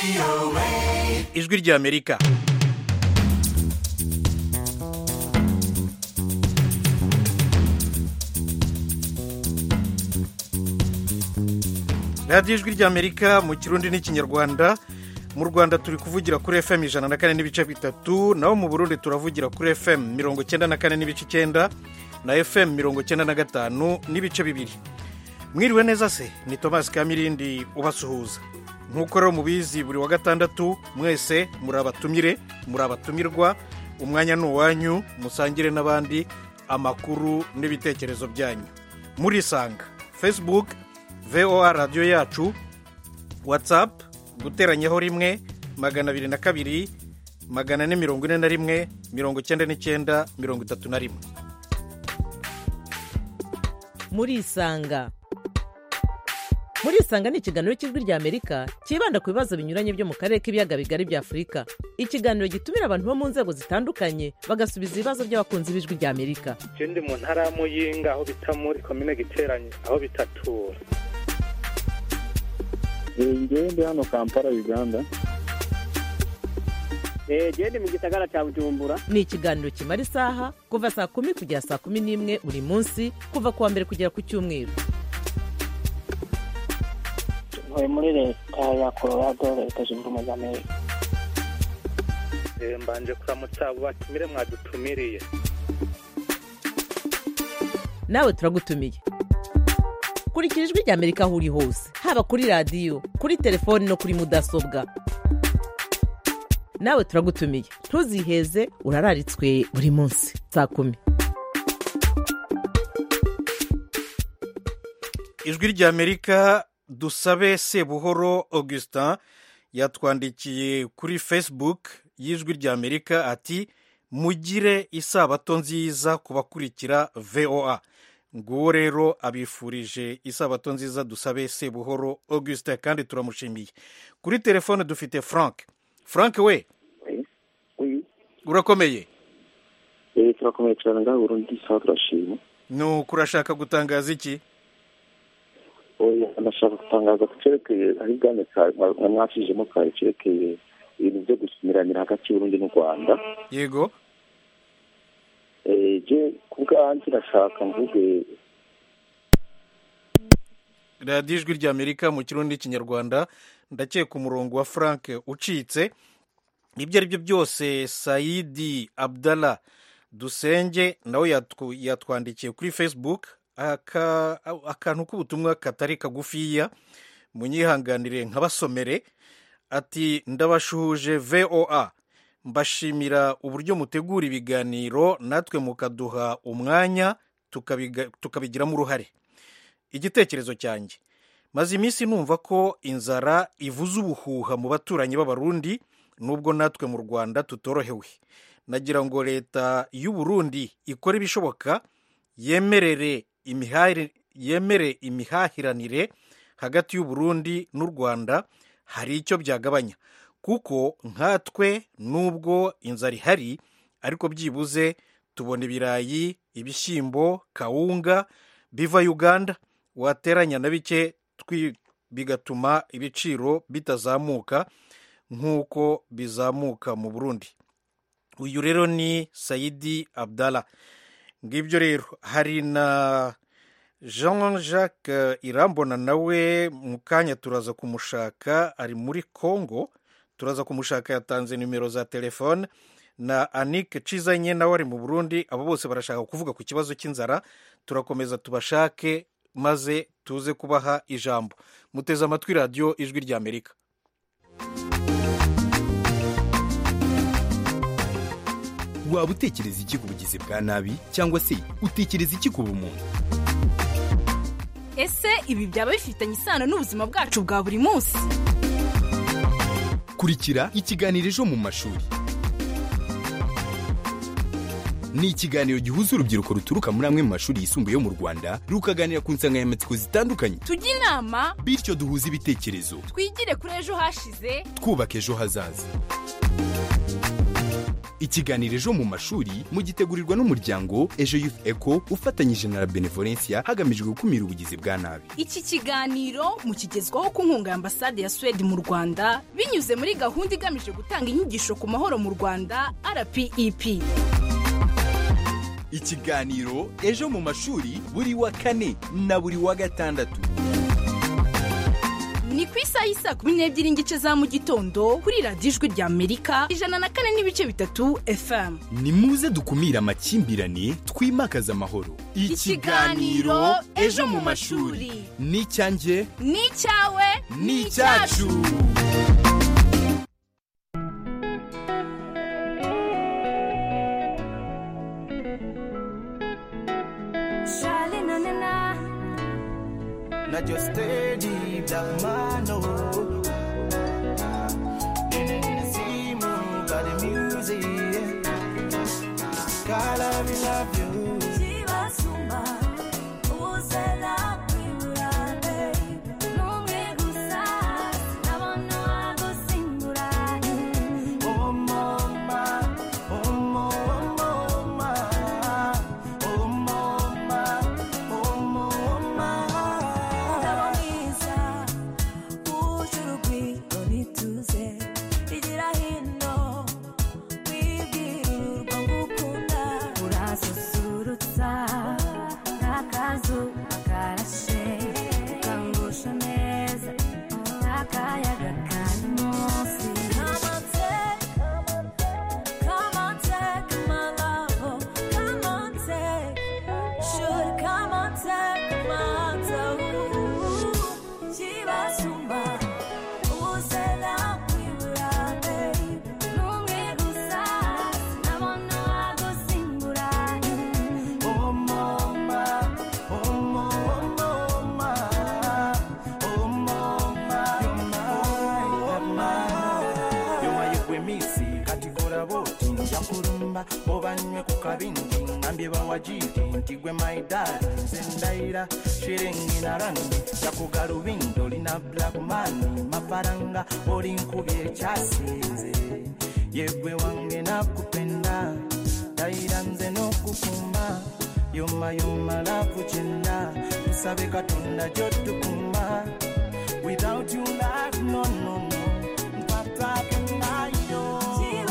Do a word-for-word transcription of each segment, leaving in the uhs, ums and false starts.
ijwi ry'Amerika. radiyo ijwi ry'Amerika mu kirundi n'ikinyarwanda. mu Rwanda turi kuvugira kuri F M ijana na kane n'ibice bitatu, naho mu Burundi turavugira kuri F M mirongo cyenda na kane n'ibice icyenda na F M mirongo cyenda na gatanu n'ibice bibiri. Mwiriwe neza se, ni Thomas Kamirindi ubasuhuza. Nk'uko rero mubizi, buri wa gatandatu mwese muri abatumire, muri abatumirwa, umwanya ni uwanyu, musangire n'abandi amakuru n'ibitekerezo byanyu. Murisanga Facebook V O A radio yacu, WhatsApp guteranyaho rimwe magana abiri na kabiri magana ane mirongo ine na rimwe mirongo cyenda n'icyenda mirongo itatu na rimwe. Murisanga Murisanga ni ikiganiro cy'ijwi ry'Amerika kibanda ku bibazo binyuranye byo mu karere k'ibiyaga bigari bya Afurika. Ikiganiro gitumira abantu bo mu nzego zitandukanye bagasubiza ibibazo by'abakunzi b'ijwi ry'Amerika. Je ndi mu ntara ya Muyinga aho bita muri commune Giteranye aho bitatura. Ngewe ndi hano Kampala Uganda. Eh je ndi mu gisagara cya Bujumbura. Ni ikiganiro kimara isaha kuva saa kumi kugera saa kumi n'imwe buri munsi kuva kuwa mbere kugera ku cyumweru. Ntuye muri leta ya Colorado, leta zunze ubumwe za Amerika. Eh mbanje kuramutsa abo batumire mwadutumiriye. Nawe turagutumiye. Kurikira ijwi ry'Amerika aho uri hose, haba kuri radiyo, kuri telefoni no kuri mudasobwa. Nawe turagutumiye, ntuziheze, urararitswe buri munsi saa kumi. Ijwi ry'Amerika. Dusabe Sebuhoro Augustin yatwandikiye kuri Facebook y'ijwi ry'Amerika ati mugire isabato nziza kubakurikira V O A. Nguwo rero abifurije isabato nziza Dusabe Sebuhoro Augustin kandi turamushimiye. Kuri telefone dufite Frank. Frank we? Oui. Oui. Urakomeye? Eh turakomeye cyane ngaho Burundi saturashima. No kurashaka gutangaza iki? Oya ndashaka gutangaza kucerekeye ari bwane mwashijemo kare cerekeye ibintu byo gusumiranira hagati y'Urundi n'u Rwanda. Yego. Eh je kubwanjye ndashaka mvuge radiyo ijwi ry'Amerika mu kirundi n'ikinyarwanda. Ndakeka umurongo wa Frank ucitse. Ibyo ari byo byose Saidi Abdallah Dusenge nawe yatw, yatwandikiye kuri Facebook aka akantu k'ubutumwa katari kagufiya, munyihanganire nkabasomere. Ati ndabashuhuje V O A, mbashimira uburyo mutegura ibiganiro natwe mukaduha umwanya tukabigiramo uruhare. Igitekerezo cyanjye, maze iminsi numva ko inzara ivuza ubuhuha mu baturanyi b'Abarundi nubwo natwe mu Rwanda tutorohewe. Nagira ngo leta y'u Burundi ikore ibishoboka yemerere imihahire yemere imihahiranire hagati y'u Burundi n'u Rwanda, hari icyo byagabanya kuko nkatwe nubwo inzara ihari ariko byibuze tubona ibirayi, ibishyimbo, kawunga biva Uganda, wateranya na bike bigatuma ibiciro bitazamuka nk'uko bizamuka mu Burundi. Uyu rero ni Saidi Abdallah. Ngibyo rero hari na Jean-Jacques Irambona nawe mu kanya turaza kumushaka, ari muri Congo, turaza kumushaka, yatanze nimero za telefone, na Anik Cizanye nawe ari mu Burundi. Abo bose barashaka kuvuga ku kibazo cy'inzara. Turakomeza tubashake maze tuze kubaha ijambo. Muteze amatwi radiyo ijwi ry'Amerika. Waba utekereza iki ku bugizi bwa nabi cyangwa se utekereza iki ku bumuntu? Ese ibi byaba bifitanye isano n'ubuzima bwacu bwa buri munsi? Kurikira ikiganiro Ejo mu mashuri. Ni ikiganiro gihuza urubyiruko ruturuka muri amwe mu mashuri yisumbuye yo mu Rwanda rukaganira ku nsanganyamatsiko zitandukanye. Tujye inama bityo duhuze ibitekerezo. Twigire kuri ejo hashize twubaka ejo hazaza. ikiganiro ejo mu mashuri mugitegurirwa n'umuryango Ejo Youth Echo ufatanyije na Benevolencia hagamijwe gukumira ubugizi bwa nabi. Iki kiganiro mukigezwaho ku nkunga ya ambasade ya Sweden mu Rwanda binyuze muri gahunda igamije gutanga inyigisho ku mahoro mu Rwanda R P E P. Ikiganiro ejo mu mashuri buri wa kane na buri wa gatandatu. Ni ku isaha y'isa kumi n'ebyiri n'igice za mu gitondo kuri radiyo Ijwi rya Amerika ijana na kane n'ibice bitatu F M. Ni muze dukumira amakimbirane twimakaza amahoro. Ikiganiro ejo mu mashuri ni icyanjye ni icyawe ni icyacu. Not just steady black man, no. In the sea, move by the music. God, I will love you. Obanywe ku kabindi ngambye bawajiti ntigwe my dad sendaira shiringi na rangi yakugarubindo lina black man mafaranga olinkubye cyasinze yegwe wange nakupenda daira nze nokukuma yoma yoma lakuchenda usabe katonda jotukuma without you life no no no mpata kenayo.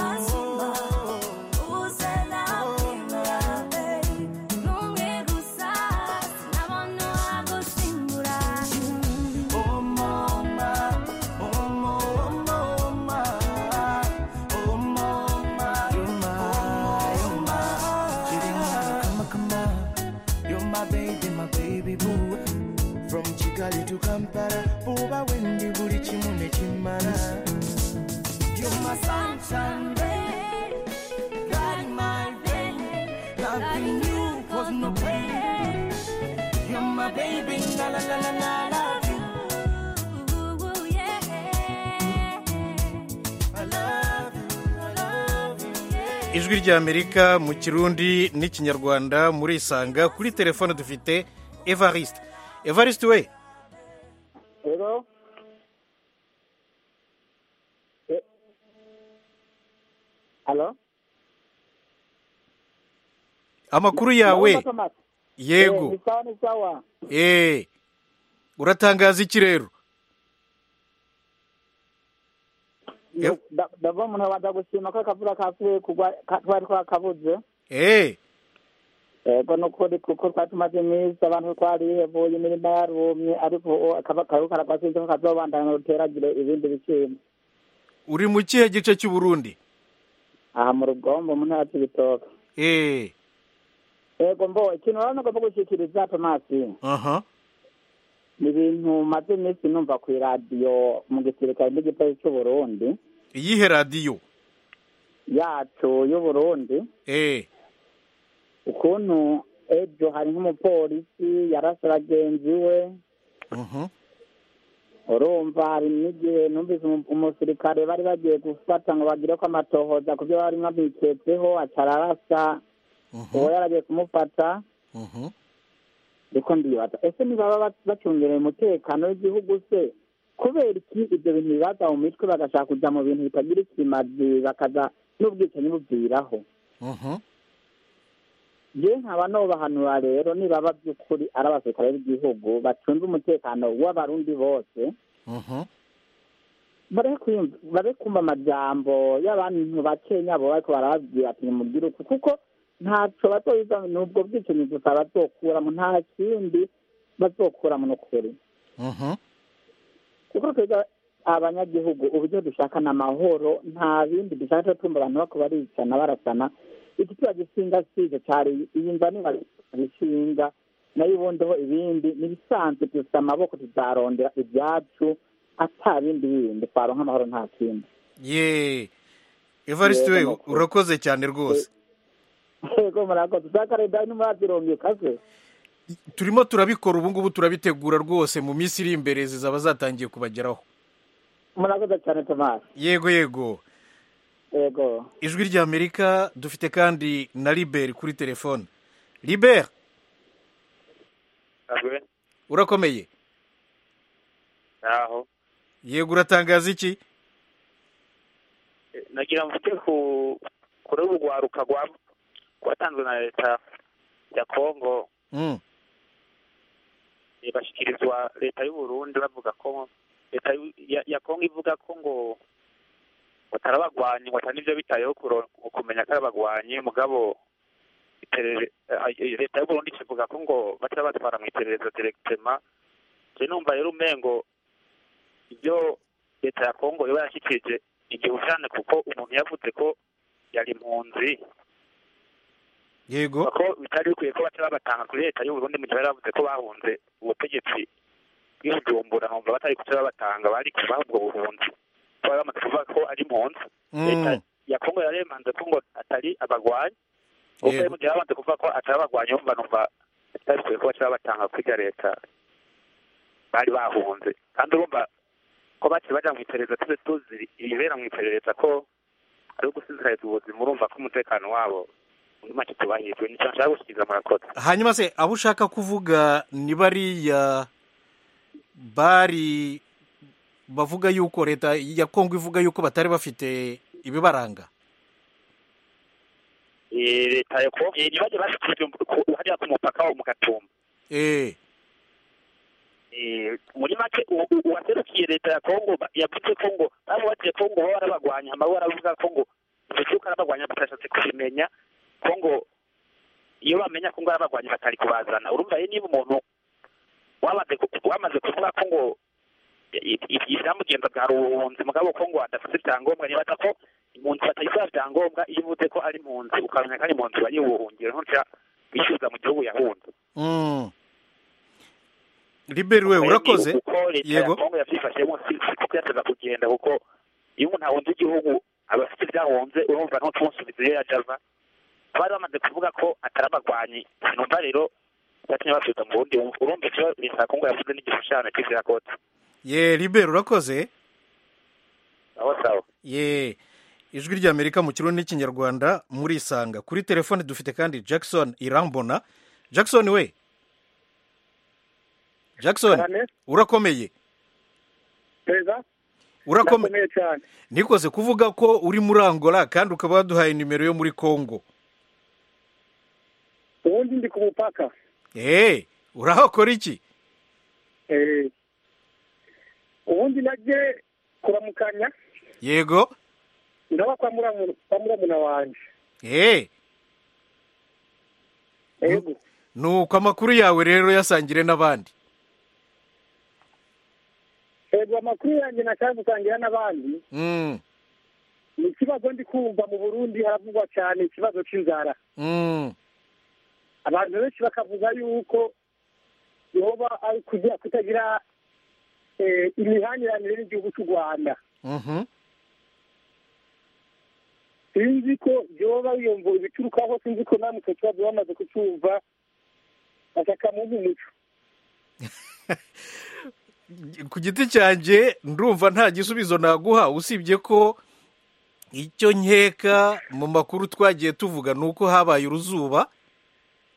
To Kampala, Buba Wendy Buri Chimune Chimana. You're my sunshine, babe. Guiding my day. Loving you cause no pain. You're my baby, la la la la la, love you. I love you, I love you. Ijwi rya Amerika mu Kirundi n'Ikinyarwanda muri Isanga. Kuri telefone dufite Evariste. Evariste we. Hello. Eh. Hello. Amakuru yawe. Yego. Eh, ni sawa ni sawa. Eh. Uratangaza iki rero? Ndava umuntu waza gushima ko akavura kavuye kugwa twari twakabuze. Eh. Ego nukuri kuko twatumaze neza abantu twarihevuye imirimo yarumye ariko akaruka karagwasinze ko kazobandana ruteragire ibindi bicimo. Uri mu kihe gice cy'u Burundi? Aha mu Rugombo mu ntara y'Ibitoke. Eh. Ego mbo ikintu rano ko gushikiriza Tomasi. Aha. Ni bintu maze nisi numva ku radio mu gisirikare n'igipolisi cy'u Burundi. Iyihe radio? Yacu y'u Burundi. Eh. Ukuntu ejo hari nk'umupolisi yarasa abagenzi we. Mhm. Urumva hari n'igihe numvise umusirikare bari bagiye gufata ngo bagire ko amatohoza ku byo bari nkabiketseho acararasa uwo yaragiye kumufata. Mhm. Riko ndibaza ese niba bacungereye umutekano w'igihugu se kubera iki ibyo bintu bibaza mu mitwe bagashaka kujya mu bintu bitagira ikimazi bakaza n'ubwicanyi bubwiraho je nkaba nobahanura rero nibaba by'ukuri ari abasirikare b'igihugu bacunze umutekano w'abarundi bose bare kumva amajambo y'abantu bakenya bo bariko barababwira ati nimubwire uku kuko ntaco bazobiza n'ubwo bwicanyi gusa bazokuramo nta kindi bazokuramo n'ukuri kuko twebwe abanyagihugu uburyo dushaka n'amahoro nta bindi dushaka tumva abantu bako baricana barasana iki tuba gisinga sije cari iyi nza niba gishinga nayo ubundeho ibindi nibisanzwe dufite amaboko tuzarondera ibyacu ata bindi bindi twaronka amahoro nta kindi ye Evariste we urakoze cyane rwose yego murakoze uzakare dai n'umurazironge kaze turimo turabikora ubu ngubu turabitegura rwose mu minsi iri imbere zizaba zatangiye kubageraho murakoze cyane Thomas yego yego yego ijwi rya Amerika dufite kandi na Libert kuri telefone. Libert Abe urakomeye aho yego uratangaza iki nagira mvuge ku kuri urwaruka rwa kwatanzwe na leta ya Kongo mm ibashikirizwa leta y'u Burundi bavuga ko leta ya Kongo ivuga ko ngo batarabagwanye ngo atanivyo bitayeho kumenya ko arabagwanye mugabo leta y'u Burundi ivuga ko ngo batarabatwara mu iperereza directement je numva rero umengo ibyo leta ya Kongo iba yashikirije igihe cyane kuko umuntu yavuze ko yari impunzi yego ko bitari bikwiye ko batarabatanga kuri leta y'u Burundi mu gihe bavuze ko bahunze ubutegetsi bw'Ubujumbura numva batari kubatanga bari kubaha ubwo buhunzi bamaze kuvuga ko ari impunzi leta ya Kongo yaremanze ko ngo atari abagwanyi ubwo mu gihe bamaze kuvuga ko atari abagwanyi umva numva bitari bikwiye ko batarabatanga kuri leta bari bahunze kandi urumva ko baci baja mu iperereza tuze tuzi ibibera mu iperereza ko ari ugusinzikariza ubuzima urumva ko umutekano wabo muri make tubahirwe nicyo nshaka gushyikiza murakoze. Hanyuma se abo ushaka kuvuga ni bariya bari bavuga yuko leta ya Kongo ivuga yuko batari bafite ibibaranga leta ya Kongo nibaje bashikije hariya ku mupaka wo mu Gatumba eh muri make uwaserukiye leta ya Kongo yavuze ko ngo abo bagiye Kongo baba barabagwanya amabara avuga ko ngo icyuka arabagwanya batashatse kubimenya ko ngo iyo bamenya ko ngo arabagwanya batari kubazana urumva ye niba umuntu wamaze wamaze kuvuga ko ngo ibyamugenda bwa ruhunzi mugabo ko ngo adafite ibyangombwa nibaza ko impunzi batayifite ibyangombwa iyo uvuze ko ari impunzi ukamenya ko ari impunzi bari ubuhungiro ntuca bishyuza mu gihugu yahunze. mm Libert we urakoze yego Kongo yafifashemo kuko yateza kugenda kuko iyo umuntu ahunze igihugu abafite ibyahunze urumva nto tumusubiza iyo yajava bari bamaze kuvuga ko atarabagwanyi numva rero batinye bafite mu bundi urumva icyo leta ya Kongo yavuze n'igishushanyo cy'izira kota. ye Libert urakoze aho sawa ye ijwi rya Amerika mu kirundi n'ikinyarwanda muri isanga kuri telefone dufite kandi Jackson Irambona. Jackson we Jackson urakomeye Peza urakomeye cyane nikoze kuvuga ko uri muri Angola kandi ukaba waduhaye nimero yo muri Kongo ubundi ndi ku mupaka eh urahakora iki eh ubundi naje kuramukanya yego ndaba kwa muramu kwa muramuna wanje eh yego nuko amakuru yawe rero yasangire n'abandi. Ego amakuru yanjye nashaka gusangira n'abandi mm ni ikibazo ndi kumva mu Burundi haravugwa cyane ikibazo cy'inzara mm abantu benshi bakavuga yuko yoba ari kugira kutagira eh imihanyiranire n'igihugu cy'u Rwanda mhm sinzi ko yoba yumva ibiturukaho sinzi ko namwe kibazo bamaze kucyumva ashaka mu muco ku giti cyanjye ndumva nta gisubizo naguha usibye ko icyo nkeka mu makuru twagiye tuvuga nuko habaye uruzuba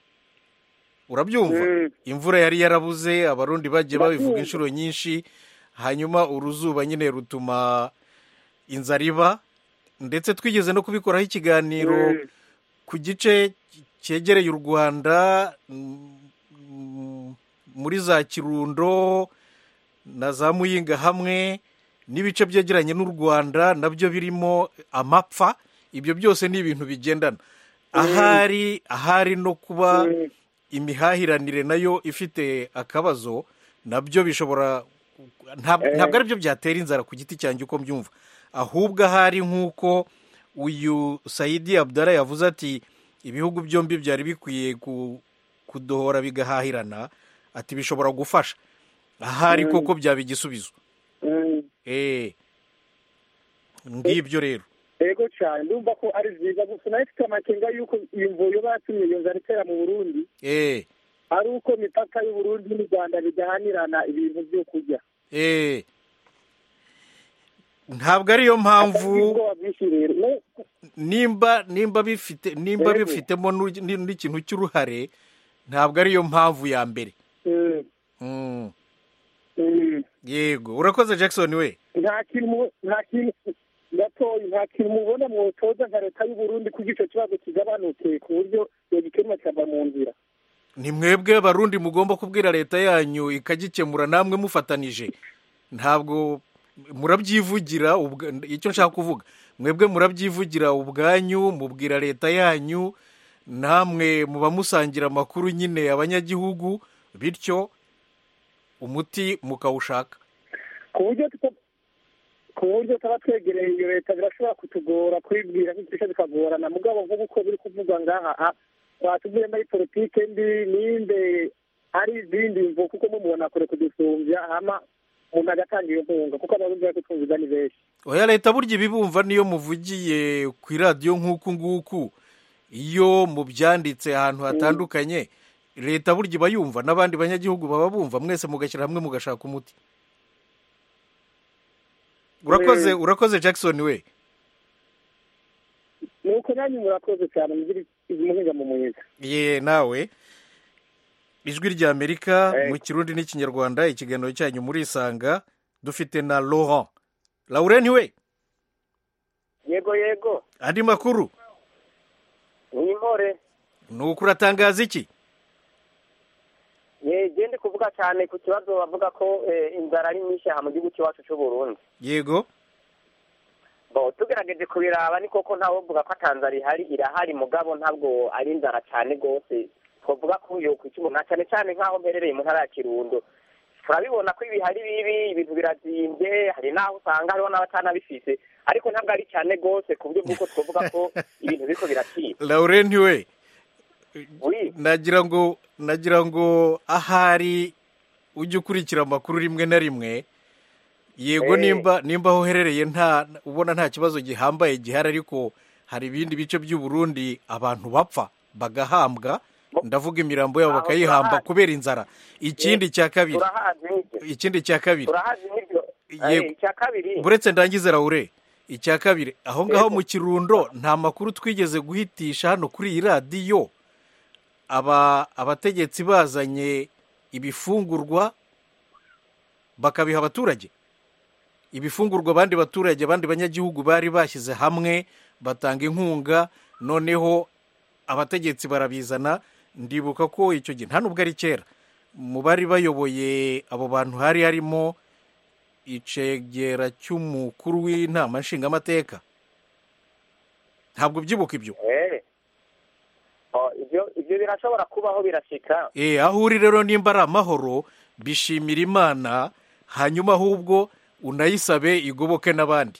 urabyumva imvura yari yarabuze abarundi bagiye babivuga inshuro nyinshi hanyuma uruzuba nyine rutuma inzara iba, ndetse twigeze no kubikoraho ikiganiro ku gice cyegereye u Rwanda, muri za Kirundo na za Muyinga hamwe n'ibice byegeranye n'u Rwanda nabyo birimo amapfa. Ibyo byose ni ibintu bigendana. ahari ahari no kuba imihahiranire nayo ifite akabazo, nabyo bishobora ntabwo ari byo byatera inzara ku giti cyanjye uko mbyumva, ahubwo ahari nk'uko uyu Saidi Abdallah yavuze ati ibihugu byombi byari bikwiye kudohora bigahahirana, ati bishobora gufasha. Ahari koko byaba igisubizo. eh ngibyo rero ego cyane ndumva ko ari byiza, gusa nayo ifite amakenga y'uko iyo mvuyo batumye iyo nzara itera mu Burundi eh ari uko imipaka y'u Burundi n'u Rwanda bidahanirana ibintu byo kurya. eh ntabwo ariyo mpamvu nimba nimba bifite nimba bifitemo n'ikintu cy'uruhare, ntabwo ariyo mpamvu ya mbere. Yego, urakoze Jackson we. nta kintu nta kintu gatoya nta kintu mubona mwotoza nka leta y'u Burundi kugira icyo kibazo kigabanuke ku buryo yogikemura kikava mu nzira. Ni mwebwe Barundi mugomba kubwira leta yanyu ikagikemura namwe mufatanije. Ntabwo murabyivugira, icyo nshaka kuvuga mwebwe murabyivugira ubwanyu, mubwira leta yanyu, namwe muba musangira amakuru nyine abanyagihugu, bityo umuti mukawushaka. ku buryo ku buryo tuba twegereye iyo leta birashobora kutugora kwibwira nk'icyo bikagorana, mugabo vuga uko biri kuvuga ngaha watubwiye muri politike mbi ninde ari izindi mvo, kuko mumubona kure kudusumbya hama umuntu agatangira inkunga, kuko abarundi bari kutumviza ni benshi. Oya, leta burya ibibumva niyo muvugiye ku iradiyo nk'uku nguku, iyo mubyanditse ahantu hatandukanye leta burya iba yumva, n'abandi banyagihugu baba bumva, mwese mugashyira hamwe mugashaka umuti. urakoze urakoze Jackson we. nuko nanyu murakoze cyane mugiri umuhinga mu mwiza. Ye nawe Ijwi rya Amerika mu Kirundi n'Ikinyarwanda, ikiganiro cyanyu muri Isanga, dufite na Laurent. Laurent we. Yego yego. Andi makuru? Ni more. Nuko uratangaza iki? Ye gende kuvuga cyane ku kibazo bavuga ko inzara ari nyinshi mu gihugu cyacu cy'u Burundi. Yego. Bo tugerageje kubiraba ni koko ntawo vuga ko Tanzania ihari, irahari mugabo ntabwo ari inzara cyane gose. Twovuga ko yo kwicumuna cyane cyane nkaho mperereye mu ntara ya Kirundo. Turabibona ko ibihari bibi, ibintu birazimbye, hari naho usanga hariho n'abatana bifise, ariko ntabwo ari cyane gose ku buryo bw'uko twovuga ko ibintu biko birakira. Laurent we. nagira ngo nagira ngo ahari ujye ukurikira amakuru rimwe na rimwe. Yego, nimba nimba aho uherereye nta ubona nta kibazo gihambaye gihari, ariko hari ibindi bice by'u Burundi abantu bapfa bagahambwa, ndavuga imirambo yabo bakayihamba kubera inzara. Ikindi cya kabiri ikindi cya kabiri buretse ndangize Laure, icya kabiri aho ngaho mu Kirundo nta makuru twigeze guhitisha hano kuri iyi radiyo, aba abategetsi bazanye ibifungurwa bakabiha abaturage, ibifungurwa abandi baturage abandi banyagihugu bari bashyize hamwe batanga inkunga, noneho abategetsi barabizana. Ndibuka ko icyo gihe nta nubwo ari kera, mu bari bayoboye abo bantu hari harimo icegera cy'umukuru w'inama nshingamateka. Ntabwo byibuka ibyo. ibyo ibyo birashobora kubaho birashika. Eh aho uri rero nimba ari amahoro bishimira Imana, hanyuma ahubwo unayisabe igoboke n'abandi.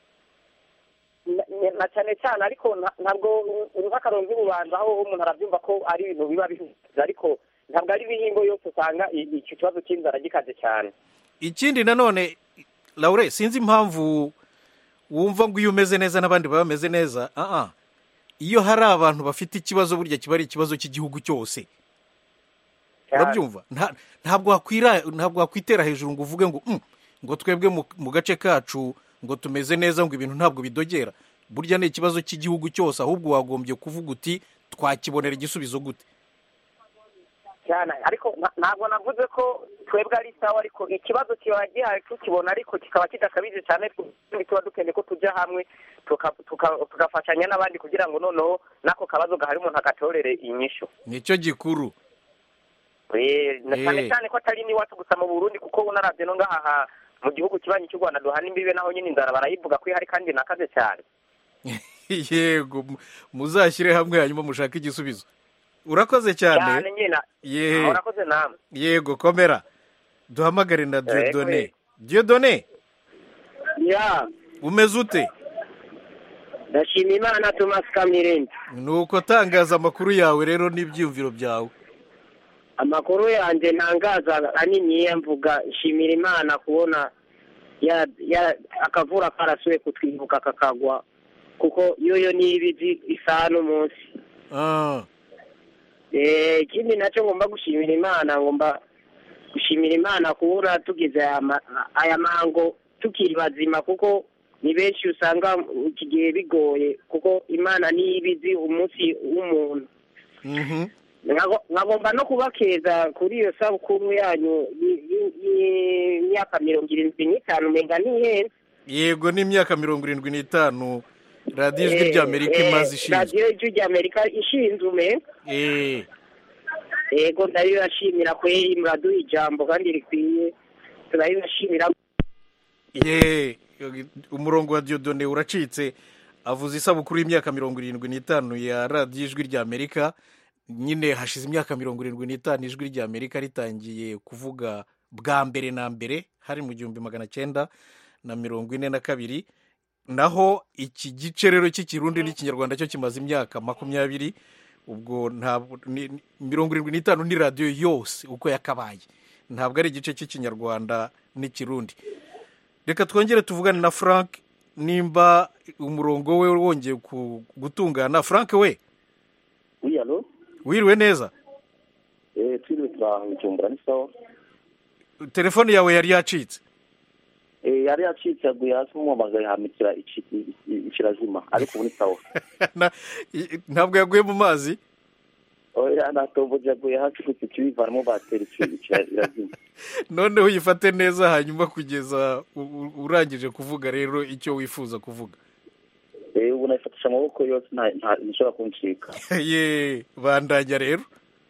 Na cyane cyane ariko ntabwo nk'akarongo ubanza aho umuntu arabyumva ko ari ibintu biba bihuze, ariko ntabwo ari ibihingo yose usanga iki kibazo cy'inzara gikaze cyane. Ikindi nanone Laure, sinzi impamvu wumva ngo iyo umeze neza n'abandi baba bameze neza. ah ah iyo hari abantu bafite ikibazo burya kiba ari ikibazo cy'igihugu cyose. Urabyumva? Ntabwo wakwira ntabwo wakwitera hejuru ngo uvuge ngo ngo twebwe mu gace kacu ngo tumeze neza ngo ibintu ntabwo bidogera. Burya ni ikibazo cy'igihugu cyose, ahubwo wagombye kuvuga uti twakibonera igisubizo gute. cyane ariko ntabwo navuze ko twebwe ari sawa ariko ikibazo kiba gihari tukibona ariko kikaba kidakabije cyane tuba dukeneye ko tujya hamwe tugafashanya n'abandi kugira ngo noneho n'ako kabazo gahari umuntu agatorere inyishu nicyo gikuru cyane cyane ko atari n'iwacu gusa mu Burundi kuko unarabye no ngaha mu gihugu kibanyi cy'u Rwanda duhana imbibe naho nyine inzara barayivuga ko ihari kandi nakaze cyane yego muzashyire hamwe hanyuma mushake igisubizo urakoze cyane cyane nyina urakoze namwe yego komera duhamagare na Dieudonné Dieudonné ya umeze ute ndashima Imana Thomas Kamirindi nuko tangaza amakuru yawe rero n'ibyiyumviro byawe amakuru yanjye ntangaza anini mvuga shimira Imana kubona ya ya akavura karasuye kutwibuka kakagwa kuko yoyo ni ibiji isa n'umunsi ah eh kindi nacyo ngomba gushimira Imana ngomba gushimira Imana kubura tugize aya mango tukiri bazima kuko ni benshi usanga kigiye bigoye kuko Imana ni ibizi umunsi w'umuntu mhm nkagomba no kubakeza kuri iyo sabukuru yanyu y'imyaka mirongo irindwi n'itanu menga nihenze yego n'imyaka mirongo irindwi n'itanu radiyo ijwi ry'Amerika imaze ishinzwe radiyo ijwi ry'Amerika ishinzwe eh yego ndabibashimira kweri muraduha ijambo kandi rikwiye turabibashimira ye umurongo wa Dieudonné uracitse avuze isabukuru y'imyaka mirongo irindwi n'itanu ya radiyo ijwi ry'Amerika nyine hashize imyaka mirongo irindwi n'itanu ijwi ry'Amerika ritangiye kuvuga bwa mbere na mbere hari mu gihumbi magana cyenda na mirongo ine na kabiri naho iki gice rero cy'ikirundi n'ikinyarwanda cyo kimaze imyaka makumyabiri ubwo ntabwo mirongo irindwi n'itanu ni radiyo yose uko yakabaye ntabwo ari igice cy'ikinyarwanda n'ikirundi reka twongere tuvugane na Frank nimba umurongo we wongeye gutungana Frank we oui allo wiriwe neza eh twiriwe turahumbura ni sawa telefone yawe yari yacitse eh yari yacitse aguye hasi mu magaye hamikira ikirazima ariko ubu ni sawa ntabwo yaguye mu mazi oya natomboje aguye hasi ku kibivaramo bateri ikirazima noneho uyifate neza hanyuma kugeza urangije kuvuga rero icyo wifuza kuvuga eh ubu nayifatisha amaboko yose nta nshobora kuncika ye bandanya rero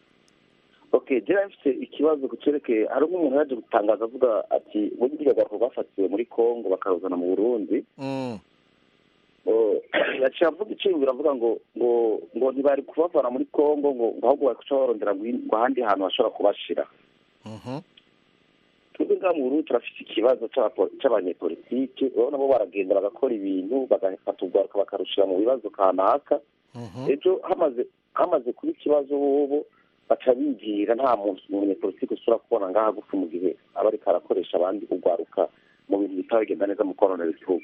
okay je mfite ikibazo kucereke hari umuntu yaje gutangaza avuga ati burya bagabo bafatiwe muri Kongo bakaruzana mu Burundi mm oh yaciye avuga ikintu biravuga ngo ngo ngo ntibari kubavana muri Kongo ngo ahubwo bakuca barondera ngo ahandi hantu bashobora kubashira mhm twebwe mu Burundi turafite ikibazo cy'abanyepolitike urabona bo baragenda bagakora ibintu bagafata ubwaruka bakarushira mu bibazo kanaka ejo hamaze hamaze kuri ikibazo bobo baca bigira nta muntu umunyepolitike usura kubona ngaha gufu mu gihe aba ariko arakoresha abandi ubwaruka mu bintu bitagenda neza mu koronera igihugu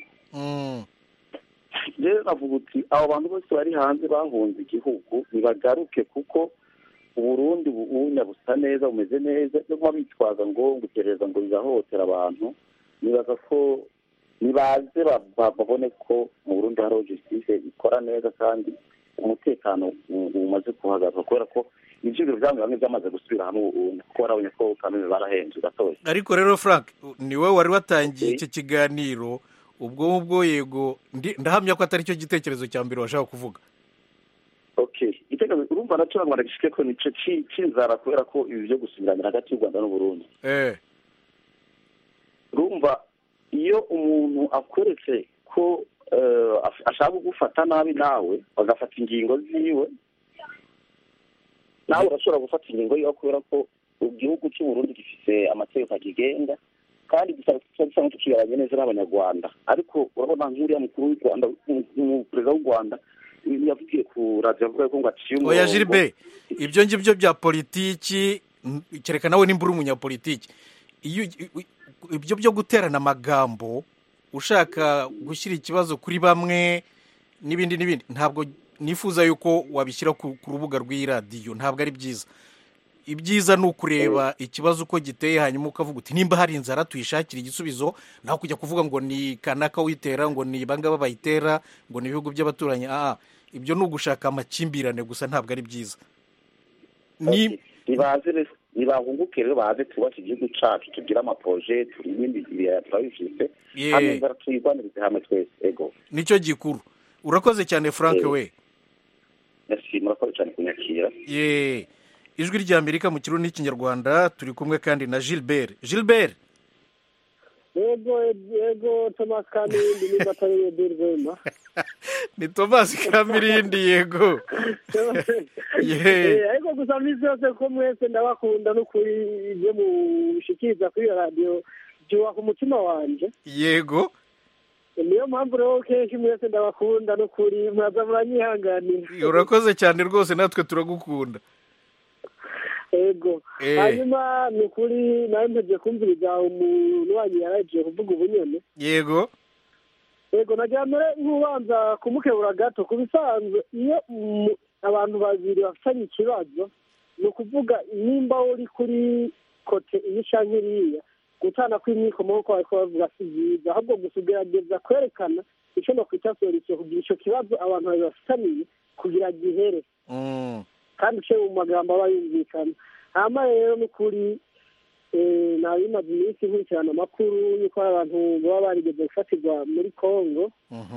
rero navuga uti abo bantu bose bari hanze bahunze igihugu ntibagaruke kuko Uburundi ubunya busa neza bumeze neza no kuba bitwaza ngo gutereza ngo bizahohotera abantu nibaza ko nibaze babone ko mu Burundi hari justice ikora neza kandi umutekano umaze kuhagaza kubera ko ibyo byamwe bamwe byamaze gusubira hamwe ubu ko barabonye ko kamwe barahenze gatoya ariko rero Frank ni wowe wari watangiye iki kiganiro ubwo ubwo yego ndahamya ko atari cyo gitekerezo cya mbere washaka kuvuga okay iteka urumva naco ngo ndagishike ko nico cinzara kubera ko ibi byo gusubiranira hagati y'u Rwanda n'u Burundi eh urumva iyo umuntu akweretse ko uh, ashaka gufata nabi nawe bagafata ingingo ziwe nawe urashobora gufata ingingo yo kubera ko igihugu cy'u Burundi gifite amategeko akigenga kandi gisaba tukiyaranye neza n'abanyarwanda ariko urabona nk'uriya mukuru w'u Rwanda perezida w'u Rwanda yavugiye ku radio avuga ko ngo aciye umurongo oya Gilbert ibyo ngibyo bya politiki kereka nawe nimbura umunyapolitiki iyo ibyo byo guterana amagambo ushaka gushyira ikibazo kuri bamwe n'ibindi n'ibindi ntabwo nifuza yuko wabishyira ku rubuga rw'iradiyo ntabwo ari byiza ibyiza ni ukureba ikibazo uko giteye hanyuma ukavuga uti nimba hari inzara tuyishakira igisubizo naho kujya kuvuga ngo ni kanaka witera ngo ni bangaba bayitera ngo ni ibihugu by'abaturanyi ah ibyo ni ugushaka amakimbirane gusa ntabwo ari byiza nibaze nibahunguke rero baze twubake igihugu cacu tugira amaproje turi ibindi ibiyaya turabifise hamwe nzara tuyigwanirize hamwe twese ego nicyo gikuru urakoze cyane Frank we merci murakoze cyane kunyakira ye ijwi rya Amerika mu kirundi n'ikinyarwanda turi kumwe kandi na Gilbert Gilbert yego yego Thomas Kamilindi ni batari Dirwema ni Thomas Kamilindi yego ye ariko gusa misi yose ko mwese ndabakunda no kuri ibyo mushikiza kuri radio byo ku mutima wanje yego niyo mpamvu rero kenshi mwese ndabakunda no kuri mwaza muranyihanganira urakoze cyane rwose natwe turagukunda ego hanyuma ni ukuri nawe mpejye kumviriza umuntu wanyu yaragiye kuvuga ubunyene yego yego najya mbere nk'ubanza kumukebura gato ku bisanzwe iyo abantu babiri bafitanye ikibazo ni ukuvuga nimba uri kuri kote iyi canke iriya gutana kw'imyikomo ko bariko bavuga si byiza ahubwo gusa ugerageza kwerekana ico nokwita solution kugira ico kibazo abantu babiri bafitaniye kugira gihere kandi uciye mu magambo aba yumvikana hama rero ni ukuri nabimaze iminsi nkurikirana amakuru yuko hari abantu baba barigeze gufatirwa muri Congo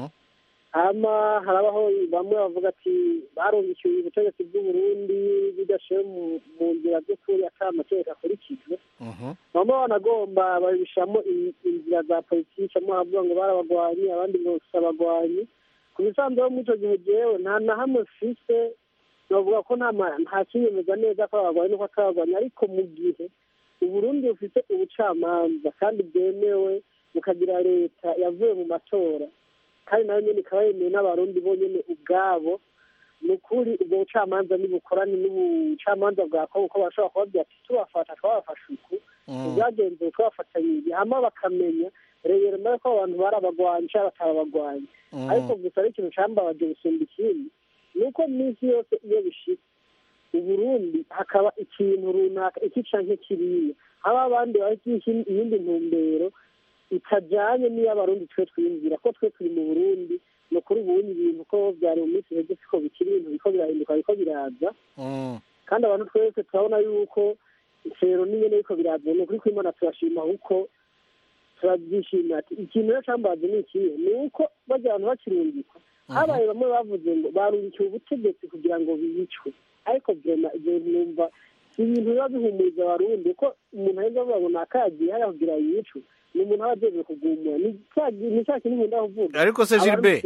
hama harabaho bamwe bavuga ati barumvikiwe ubutegetsi bw'Uburundi bidashiye mu nzira z'ukuri ata amategeko akurikijwe bamwe banagomba babishamo inzira za politiki amwe bavuga ngo barabagwanyi abandi ngo si abagwanyi ku bisanzwe muri icyo gihe jewe nta na hamwe mfise navuga ko nta kiyemeza neza ko abagwanyi nuko atabagwanyi ariko mu gihe Uburundi bufite ubucamanza kandi bwemewe bukagira leta yavuye mu matora kandi nayo nyene ikaba yemewe n'abarundi bonyene ubwabo ni ukuri ubwo bucamanza nibukorane n'ubucamanza bwa Kongo ko bashobora kubabwira ati tubafata twabafashe uku ubwagenzuwe twabafatanyije hama bakamenya rero ko abantu barabagwanyi cyangwa batabagwanyi ariko gusa ari ikintu cambabaje gusumba ikindi ni uko minsi yose iyo bishitse Uburundi hakaba ikintu runaka iki canke kiriya haba abandi bafite iyindi ntumbero itajanye n'iyo abarundi twe twiyumvira ko twe turi mu Burundi no kuri ubundi ibintu ko byari mu minsi heze ko bikiri ibintu biko birahinduka biko biraza kandi abantu twese turabona yuko rero niyo niko biraza no kuri kwimana turashima uko turabyishimira ati ikintu rero cambaze ni ikihe ni uko bajya abantu bakirungikwa habaye bamwe bavuze ngo barungikiwe ubutegetsi kugira ngo biyicwe ariko vyema ibyo numva ibintu biba bihumuriza abarundi ko umuntu aheza avuga ngo nakagiye hariya kugira yicwe ni umuntu aba ajeje kugumwa ni cya kintu nkunda kuvuga ariko se Gilbert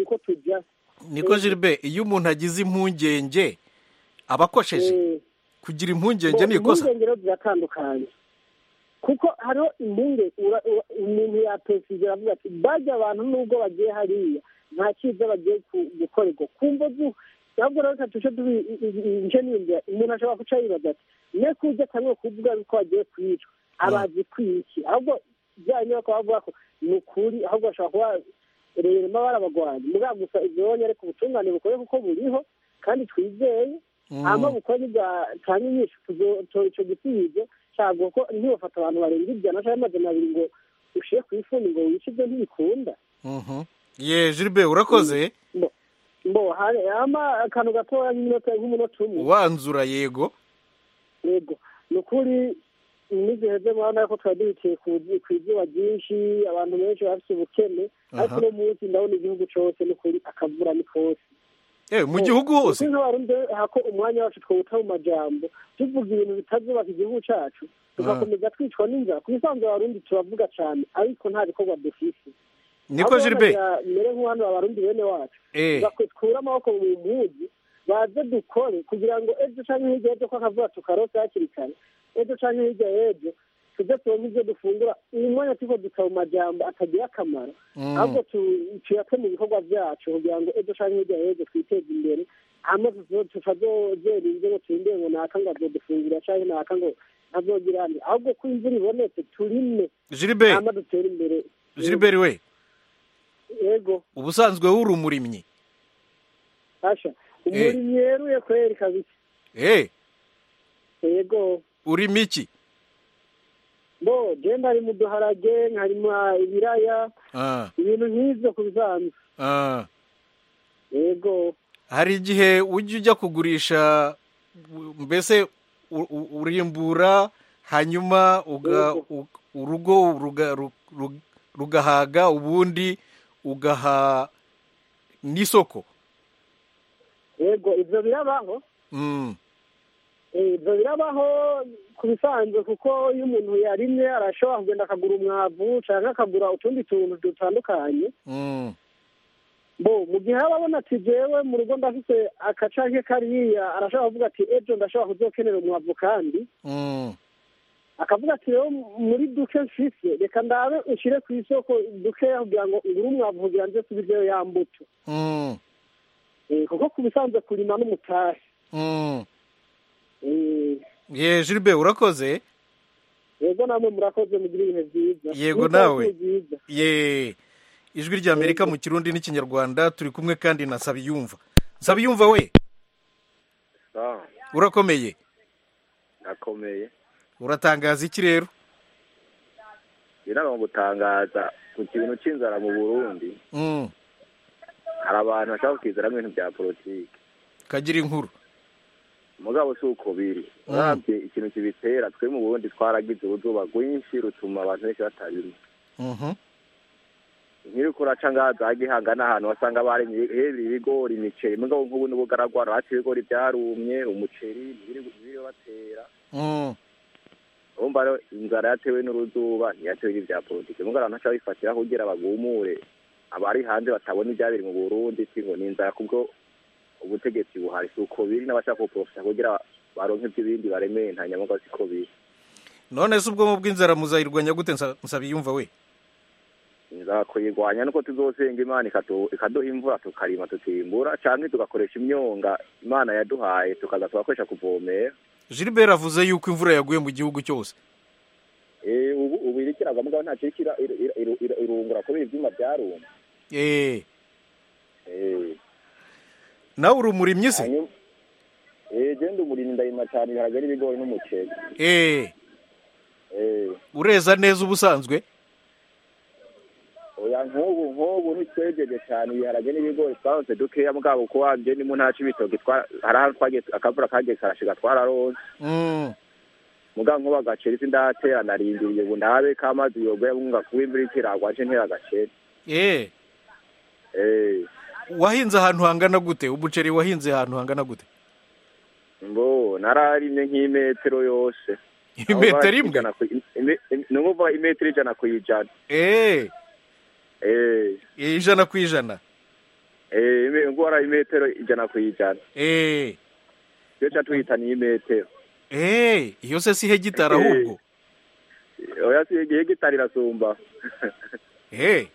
niko Gilbert iyo umuntu agize impungenge aba akosheje kugira impungenge ni ikosa impungenge rero ziratandukanye kuko hariho impungenge umuntu yapesije aravuga ati bajya abantu nubwo bagiye hariya nta cyiza bagiye gukorerwa kumva ntabwo rero reka tuce nje nimba umuntu ashobora guca yibaza ati ne kuja kamwe kuvuga ko bagiye kwicwa abazi kwiki ahubwo byanye ko bavuga ko ni ukuri ahubwo ashobora kuba rero barabagwanya muga gusa ibyo bonye ariko ubutungane bukore kuko buriho kandi twizeye hama bukore bwa cyane nyinshi ico gisubizo cyagwa ko ntibafata abantu barenga ijana cyangwa amajana abiri ngo ushiye kwifuni ngo wice ibyo ntibikunda ye Gilbert urakoze mbo hari ama akantu gatoya nk'iminota nk'umunota umwe wanzura yego yego ni ukuri niziheze mwana ko twari duhitiye ku izuba ryinshi abantu benshi bafite ubukene ariko uno munsi ndabona igihugu cose ni ukuri akavura ni kose mu gihugu hose nk'abarundi hako umwanya wacu twawuta mu majambo tuvuga ibintu bitazubaka igihugu cacu tugakomeza twicwa n'inzara ku bisanzwe abarundi turavuga cane ariko nta bikorwa dufise niko Gilbert mere nk'uhano abarundi bene wacu bakura amaboko mu mpuzi baze dukore kugira ngo ejo canke hirya y'ejo ko akavuga tukarose hakiri kare ejo canke hirya y'ejo tuze turonke ivyo dufungura uyu mwanya turiko duta mu majambo atagira akamaro ahubwo tuyate mu bikorwa vyacu kugira ngo ejo canke hirya y'ejo twiteze imbere hama tutazogera ivyo ngo turindire ngo naka ngo azodufungura canke naka ngo ntazogirane ahubwo ko imvura ibonetse turime Gilbert hama dutere imbere Gilbert we yego ubusanzwe wuri umurimyi asha umurimyi yeruye kweri kabisa eh yego urima iki bo je ndari mu duharage nkarima ibiraya ibintu nk'ivyo ku bisanzwe yego hari igihe ujya ujya kugurisha mbese u- u- urimbura hanyuma uga- u- urugo ruga- ru- ru- rugahaga ubundi ugaha n'isoko. yego ibyo birabaho Mm. Eh, ibyo birabaho ku bisanzwe kuko iyo umuntu yarimye arashobora kugenda akagura umwavu cyangwa akagura utundi tuntu dutandukanye Mm. bo mu gihe aba abona ati jewe mu rugo ndafite akacanke kariya arashobora kuvuga ati ejo ndashobora kuzokenera umwavu kandi Mm. akavuga ati rero muri duke mfise reka ndabe ushire ku isoko dukeya kugira ngo ngure umwavu kugira nze subizeyo ya mbuto Mm. Eh, kuko ku bisanzwe kurima n'umutahe Mm. Eh, ye Gilbert urakoze. yego namwe murakoze mugira ibihe byiza Yego N'ikawa nawe. byiza. Ye ijwi rya Amerika mu Kirundi n'ikinyarwanda turi kumwe kandi na Sabiyumva. Sabiyumva we Ah, urakomeye. nakomeye. Uratangaza iki rero? Biraba gutangaza ku kintu c'inzara mu Burundi. Mm. Hari abantu bashaka kwizeramo ibintu bya politiki. Kagira inkuru. Mugabo si uko biri. Mm. Uravye ikintu kibitera twe mu Burundi twaragize uruzuba rwinshi rutuma abantu benshi batabirima. Mhm. Nkiri kuraca ngaha za Gihanga n'ahantu wasanga bari ibigori, imiceri, mugabo nk'ubu n'ubugaragwa hati ibigori byarumye, umuceri biri biri batera. Mm. Urumva rero inzara yatewe n'uruzuba ntiyatewe n'ibya politiki. Mugabo abantu baca bifatira kugira bagumure abari hanze batabona ibyabiri mu Burundi ngo ni inzara kubwo ubutegetsi buhari si uko biri n'abashaka kuprofita kugira baronke iby'ibindi baremeye nta nyamugabo siko biri. None se ubwo mu bw'inzara muzayirwanya gute Nsa- Nsabiyumva we? Inzara kuyirwanya nuko tuzosenga Imana ikatu- ikaduha imvura tukarima tukimbura canke tugakoresha imyonga Imana yaduhaye tukaza tugakoresha kuvomera. Gilbert avuze yuko imvura yaguye mu gihugu cyose. Eh ubu ubu irikiraga mugabo nta kirikira irungura kubera ivyuma byarumye. Eh. Eh Nawe uri umurimyi se? hanyuma eh je ndi umurimyi ndayima cyane ibiharage n'ibigori n'umuceri. Eh. Eh Ureza neza ubusanzwe? oya nk'ubu nk'ubu ntitwejeje cyane ibiharage n'ibigori twahose dukeya mugabo ko wanje ni mu ntaci ibitoki twa hari ahantu twagiye akavura kagiye karashiga twararonse. Mm. Mugabo nk'ubu agaceri sindatera narindiriye ubu ndabe ko amazi yogoye bunga kuba imvura ikiragwa nje ntera agaceri. Eh. Eh Wahinze ahantu hangana gute? Umuceri wahinze ahantu hangana gute? mbo nararimye nk'imetero yose. Imetero imwe? Nukuvuga imetero ijana kuyijana. Eh. Eh Ijana ku ijana. eh ime ngora imetero ijana kuyijana. Eh. Yo cyatwita ni imetero. Eh, iyo se si hegitari ahubwo. Oya si hegitari rasumba. Eh.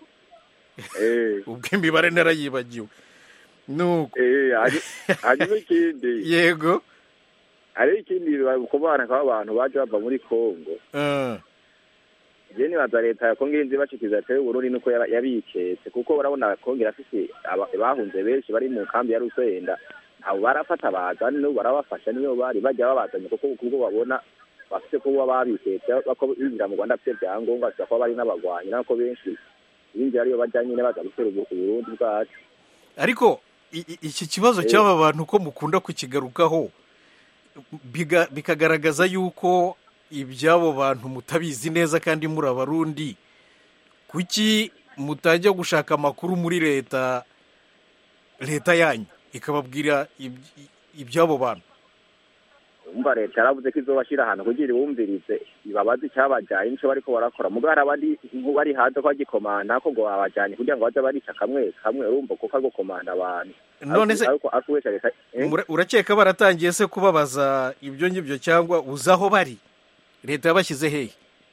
Eh Ubwo imibare narayibagiwe. Nuko. eh hanyuma ikindi. Yego. Ari ikindi kubana kw'abantu baje bava muri Kongo. Eh. Je nibaza leta ya Kongo inzi bacikiza tewe Burundi nuko yaba- yabiketse kuko urabona Kongo irafise aba- bahunze benshi bari mu kambi ya Rusenda. Abo barafata bazana no barabafasha niyo bari bajya babazanye kuko kuko babona bafite kuba babiketse bako binjira mu Rwanda afite byangombwa ko bari n'abagwanyi nako benshi binjira ariyo bajyanye n'abaza gutera u Burundi bwacu. Ariko i- i- iki kibazo cy'aba bantu ko mukunda kukigarukaho biga- bikagaragaza yuko iby'abo bantu mutabizi neza kandi muri abarundi. Kuki mutajya gushaka amakuru muri leta leta yanyu ikababwira iby- iby'abo bantu? Umva leta yaravuze ko izobashira ahantu kugira ibumvirize ibabaze icyabajyanye nico bariko barakora mugabo hari abandi bari hanze ko bagikomanda ko ngo babajyanye kugira ngo baze barica kamwe kamwe urumva kuko ari gukomanda abantu. None se ariko akubesha leta eh? Mura- urakeka baratangiye se kubabaza ibyo ngibyo cyangwa uzi aho bari? Leta yabashyize hehe?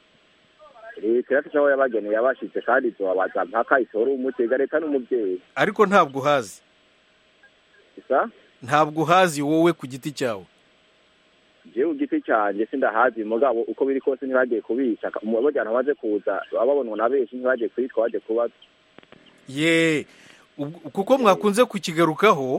leta irafite aho yabageneye yabashitse kandi izobabaza mpaka isoro umutega leta n'umubyeyi. Ariko ntabwo uhazi. Isa Ntabwo uhazi wowe ku giti cyawe. jewe ugiti cyanjye sindahazi mugabo uko biri kose ntibagiye kubica umubajyana baje kuza bababonwa na benshi ntibagiye kwitwa baje kuba. Ye ubwo- kuko mwakunze kukigarukaho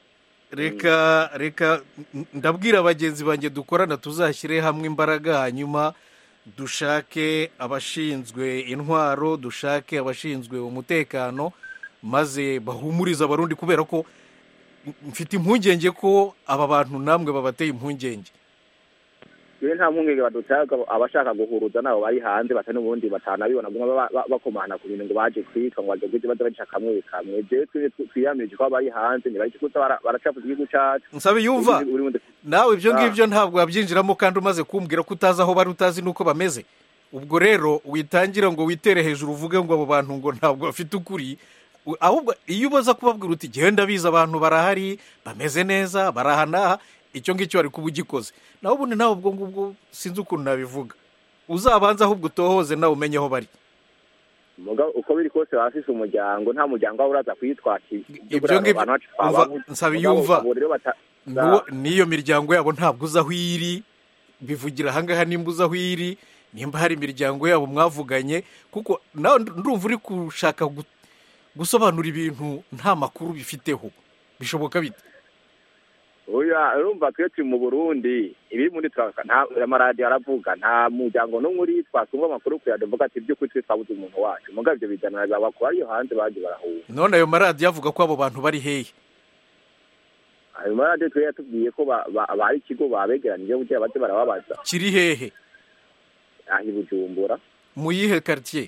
reka reka ndabwira bagenzi banjye dukorana tuzashyire hamwe imbaraga hanyuma dushake abashinzwe intwaro dushake abashinzwe umutekano maze bahumuriza abarundi kubera ko mfite impungenge ko aba bantu namwe babateye impungenge. twe nta mpungenge badutaga abashaka guhuruza nabo bari hanze bata n'ubundi batanabibona guma bakomana ku bintu ngo baje kwitwa ngo baje kwiza baza baca kamwe kamwe je twiyamirije ko bari hanze ni bari kuta baracafuza igihugu cyacu nsabe yumva nawe ibyo ngibyo ntabwo wabyinjiramo kandi umaze kumbwira ko utazi aho bari utazi nuko bameze ubwo rero witangira ngo witere hejuru uvuge ngo abo bantu ngo ntabwo bafite ukuri ahubwo iyo ubaza kubabwira uti genda biza abantu barahari bameze neza barahanaha icyo ngicyo ari kuba ugikoze naho ubundi nawe ubwo ngubwo sinzi ukuntu nabivuga uzabanza ahubwo utohoze nawe umenye aho bari uko biri kose bafise umuryango nta muryango wawe uraza kwitwakira ibyo ngibyo nsaba yumva n'iyo miryango yabo ntabwo uzi aho iri bivugira ahangaha nimba uzi aho iri nimba hari imiryango yabo mwavuganye kuko nawe ndumva uri gushaka gusobanura ibintu nta makuru bifiteho bishoboka bite oya urumva twese mu Burundi ibiri muri twaka nta amaradiyo aravuga nta muryango n'umwe uri twasumva amakuru kuyavuga ati byo kuri twabuze umuntu wacu muga ibyo bijana babakora ariyo hanze baje barahuye none ayo maradiyo avuga ko abo bantu bari hehe ayo maradiyo twe yatubwiye ko bari ikigo babegeranije kugira baze barababaza kiri hehe ahi Bujumbura mu yihe quartier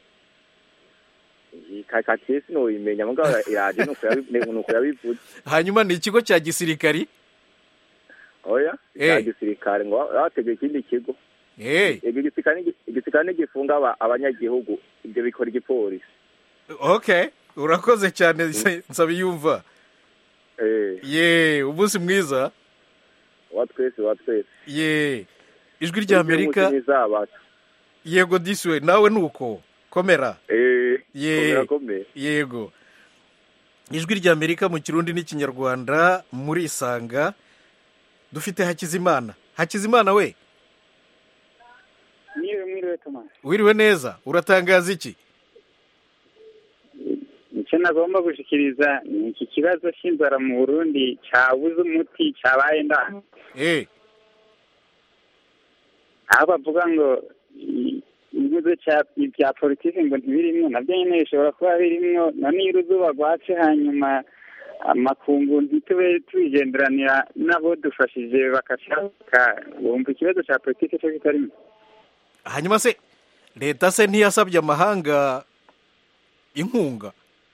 kakatiye sino imenya mugabo iraje nuko yabivuze hanyuma ni ikigo cya gisirikari oya cya gisirikari ngo ategeka ikindi kigo eh igisirikari igisirikari gifunga abanyagihugu ibyo bikora igipolisi okay urakoze cyane nsabe yumva eh ye umunsi mwiza watwese watwese ye ijwi rya Amerika yego diswe nawe nuko komera eh ye yego ijwi rya Amerika mu kirundi n'ikinyarwanda muri isanga dufite Hakizimana Hakizimana we niwe mwiriwe Thomas wiriwe neza uratangaza iki icyo nagomba gushikiriza ni iki kibazo cy'inzara mu Burundi cyabuze umuti cyabaye nda eh aho bavuga ngo ibibazo bya politiki ngo ntibirimwo nabyo nyine bishobora kuba birimwo none iyo uruzuba rwatse hanyuma amakungu ntitube tubigenderanira nabo dufashije bakashaka bumva ikibazo cya politiki cyo kitarimo hanyuma se leta se ntiyasabye amahanga inkunga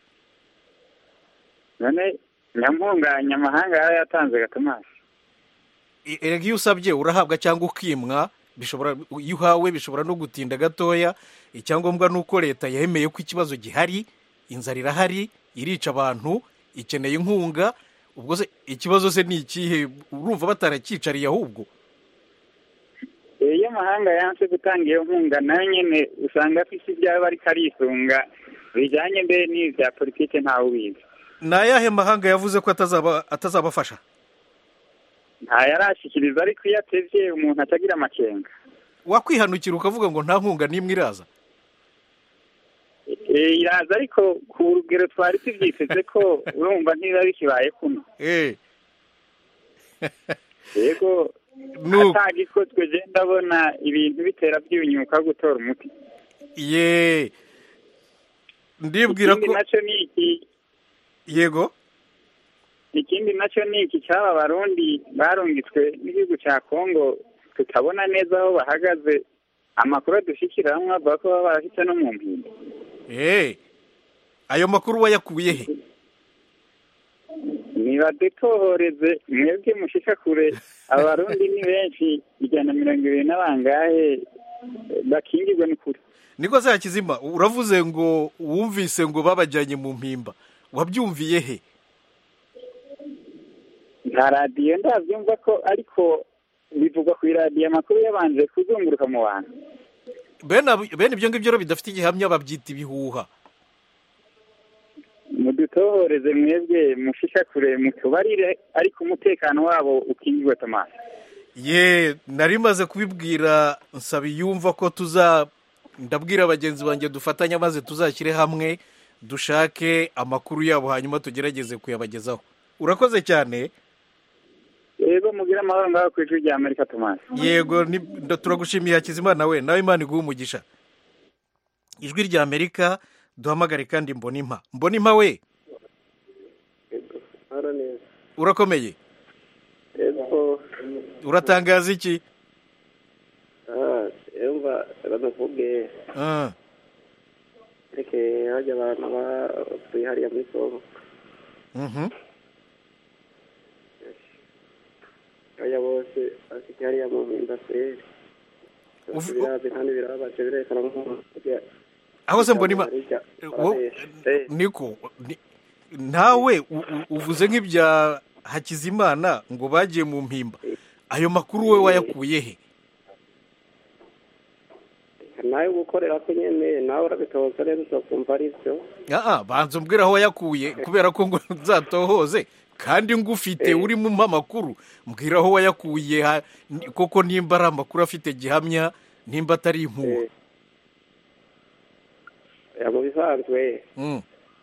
none nyampunga nyamahanga yarayatanze gatomasi erega iyo usabye urahabwa cyangwa ukimwa bishobora iyo uhawe bishobora no gutinda gatoya icyangombwa ni uko leta yemeye ko ikibazo gihari inzara irahari irica abantu ikeneye inkunga ubwo se ikibazo se ni ikihe urumva batarakicariye ahubwo iyo amahanga yanse gutanga iyo nkunga nayo nyine usanga afite ibyaba bari karisunga bijyanye mbere n'ibya politiki ntawe ubizi ni ayahe mahanga yavuze ko atazabafasha ntayarashyikiriza ariko iyo atevye umuntu atagira amakenga wakwihanukira ukavuga ngo nta nkunga n'imwe iraza iraza ariko ku rugero twari tubyiteze ko urumva ntibiba bikibaye kuno yego atagikozwe je ndabona ibintu bitera byunyuka gutora umuti ye ndibwira ko nacyo ni iki yego ikindi nacyo ni iki cyaba abarundi barungitswe n'igihugu cya Kongo tutabona neza aho bahagaze amakuru adushyikira hamwe avuga ko baba barafite no mu mpinga eh ayo makuru wayakuye he nibadutohoreze mwebwe mushika kure abarundi ni benshi ijana mirongo ibiri n'abangahe bakingirwe n'ukuri niko se Hakizima uravuze ngo wumvise ngo babajyanye mu mpimba wabyumviye he nta radiyo ndabyumva ko ariko bivugwa ku iradiyo amakuru yabanje kuzunguruka mu bantu bene ibyo ngibyo rero bidafite igihamya babyita ibihuha mudutohoreze mwebwe mushika kure mutubarire ariko umutekano wabo ukingirwe Thomas ye nari maze kubibwira nsaba yumva ko tuza ndabwira bagenzi banjye dufatanya maze tuzashyire hamwe dushake amakuru yabo hanyuma tugerageze kuyabagezaho urakoze cyane yego mugira amahoro ngaho ku ijwi rya Amerika Thomas yego turagushimiye Hakizimana we nawe Imana iguhe umugisha ijwi rya Amerika duhamagare kandi Mbonimpa Mbonimpa we neza urakomeye yego uratangaza iki ndavuge ah reke hajya abantu batuye hariya muri Kongo mhm aya bose afite hariya mu indasiteri birazi kandi birabaje birekana nk'umuntu aho se mbonima niko ntawe uvuze nk'ibya Hakizimana ngo bagiye mu mpimba ayo makuru we wayakuye he nawe gukorera ko nyene nawe urabitoza rero uzokumva ari byo ah banzo mbwira aho yakuye kubera ko ngo nzatohoze kandi ngufite uri mu makuru mbwira aho wayakuye koko nimba ari amakuru afite gihamya nimba atari impuha ya mu bisanzwe mm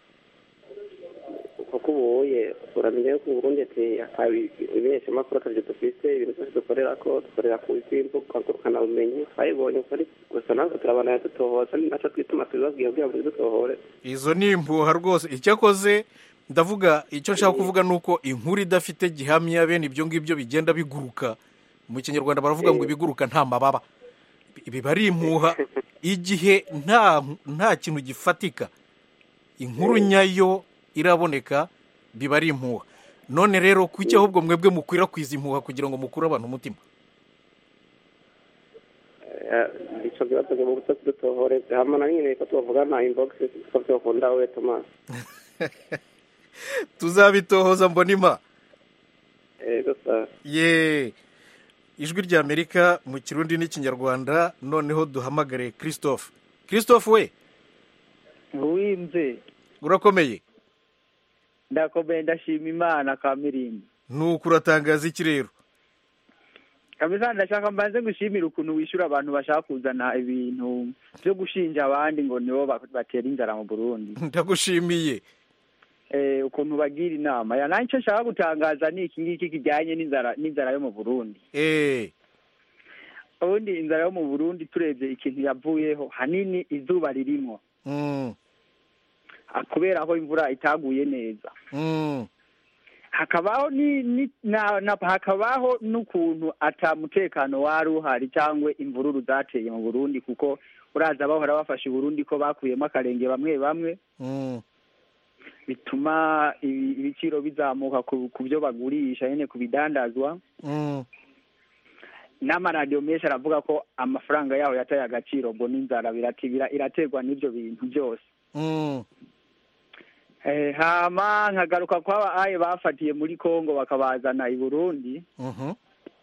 kuko ubuye uramenye ko Burundi ati ibintu makuru atavyo dufise ibintu byose dukorera ko dukorera ku imbuga ngurukana bumenyi ayibonye ukuri gusa natwe turabana dutohoza naco twituma tubabwiye kugira ngo dutohore izo ni impuha rwose icyakoze ndavuga icyo nshaka kuvuga nuko inkuru idafite gihamya bene ibyo ngibyo bigenda biguruka mu Kinyarwanda baravuga ngo ibiguruka nta mababa biba ari impuha igihe nta nta kintu gifatika inkuru nyayo iraboneka biba ari impuha none rero kuki ahubwo mwebwe mukwirakwiza impuha kugira ngo mukure abantu umutima ico kibazo cyo gutse dutohore hamwe na nyine ko tuvuga na inbox ko twakunda we Thomas tuzabitohoza mbonima ego sa ye ijwi rya Amerika mu Kirundi n'Ikinyarwanda noneho duhamagare Christophe Christophe we Ruwimze urakomeye ndakomeye ndashima Imana Kamirindi nuko uratangaza iki rero Kamisa ndashaka mbanze gushimira ukuntu wishura abantu bashaka kuzana ibintu byo gushinja abandi ngo nibo batera inzara mu Burundi ndagushimiye eh ukuntu bagira inama ya nanco nshaka gutangaza ni iki ngiki kijyanye n'inzara n'inzara yo mu Burundi eh ubundi inzara yo mu Burundi turebye ikintu yavuyeho hanini izuba ririmo mm kubera aho imvura itaguye neza mm hakabaho ni, ni na, na hakabaho n'ukuntu atamutekano wari uhari cyangwa imvururu zateye mu Burundi kuko uraza bahora bafashe Burundi ko bakuyemo akarenge bamwe bamwe mm bituma ibiciro bizamuka ku byo bagurisha nyene ku bidandazwa mm n'amaradiyo menshi aravuga ko amafaranga yaho yataye agaciro ngo n'inzara biratibira iraterwa n'ibyo bintu byose mm eh hama nkagaruka kwa aye bafatiye muri Kongo bakabazana i Burundi mhm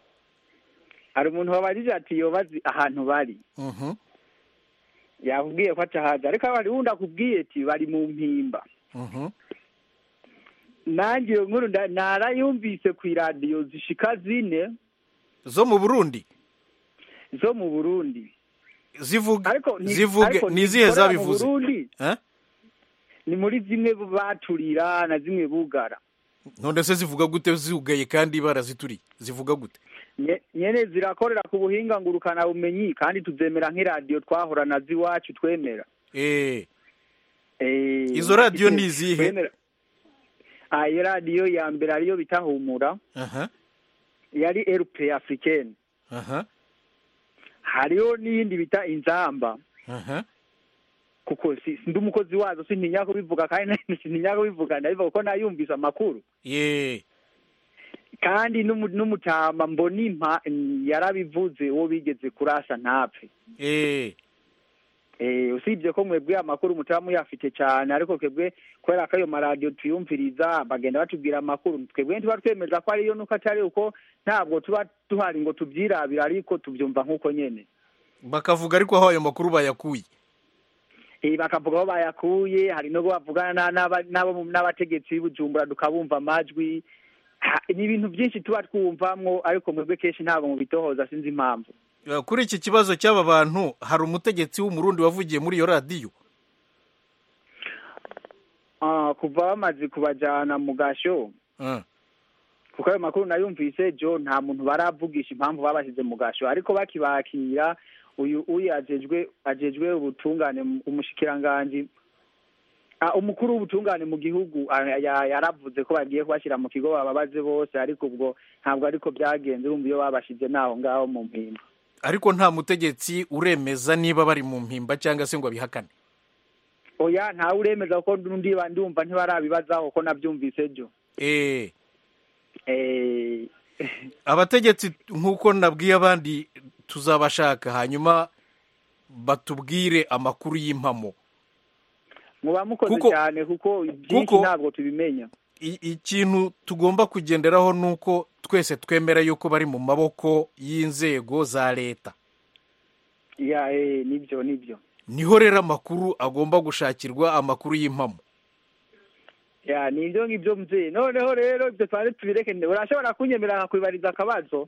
ari umuntu wabarije ati yobazi ahantu bari mhm yakubwiye ko atahaza ariko abari wunda kubwiye ati bari mu mpimba mhm nanjye nkuru narayumvise ku radio zishika zine zo mu Burundi zo mu Burundi zivuga zivuge nizihe zabivuze eh ni muri zimwe baturira na zimwe bugara none se zivuga gute zugaye kandi barazituri zivuga gute nyene zirakorera ku buhinga ngurukana bumenyi kandi tuzemera nk'iradio twahora na ziwacu twemera eh eh izo radio nizihe ah iyo radio ya mbere ariyo bitahumura aha yari R P Africaine aha hariyo n'iyindi bita inzamba aha kuko si ndumukozi wazo sintinya ko bivuga kandi sintinya ko bivuga ndabivuga ko nayumvisa amakuru ye kandi n'umutama mbonimpa yarabivuze wo bigeze kurasa ntapfe eh eh usibye ko mwebwe amakuru mutamu yafite cyane ariko kebwe kwera kayo maradio tuyumviriza bagenda batubwira amakuru twebwe ntiba twemeza ko ariyo nuko atari uko ntabwo tuba tuhari ngo tubyirabira ariko tubyumva nkuko nyene bakavuga ariko aho ayo makuru bayakuye eh bakavuga aho bayakuye hari no bavugana n'abo n'abategetsi b'Ubujumbura dukabumva amajwi ni ibintu byinshi tuba twumvamwo ariko mwebwe kenshi ntabwo mu bitohoza sinzi impamvu kuri iki kibazo cy'aba bantu hari umutegetsi w'umurundi wavugiye muri iyo radio ah kuva bamaze kubajana mu gasho ah kuko ayo makuru nayumvise jo nta muntu baravugisha impamvu babashize mu gasho ariko bakibakira uyu uyu ajejwe ajejwe ubutungane umushikiranganje ah umukuru w'ubutungane mu gihugu yaravuze ko bagiye kubashira mu kigo bababaze bose ariko ubwo ntabwo ariko byagenze urumva iyo babashize naho ngaho mu mpimba ariko nta mutegetsi uremeza niba bari mu mpimba cyangwa se ngo abihakane. oya ntawe uremeza ko ndi ndumva ntibarabibazaho ko nabyumvise byo. eh eh abategetsi nk'uko nabwiye abandi tuzabashaka hanyuma batubwire amakuru y'impamo. muba mukoze cyane kuko byinshi ntabwo tubimenya. Ikintu tugomba kugenderaho nuko twese twemera yuko bari mu maboko y'inzego za leta. ya eh nibyo nibyo. Niho rero amakuru agomba gushakirwa, amakuru y'impamo. ya nibyo ngibyo mzee. Noneho rero ibyo twari tubireke, urashobora kunyemera kwibariza akabazo?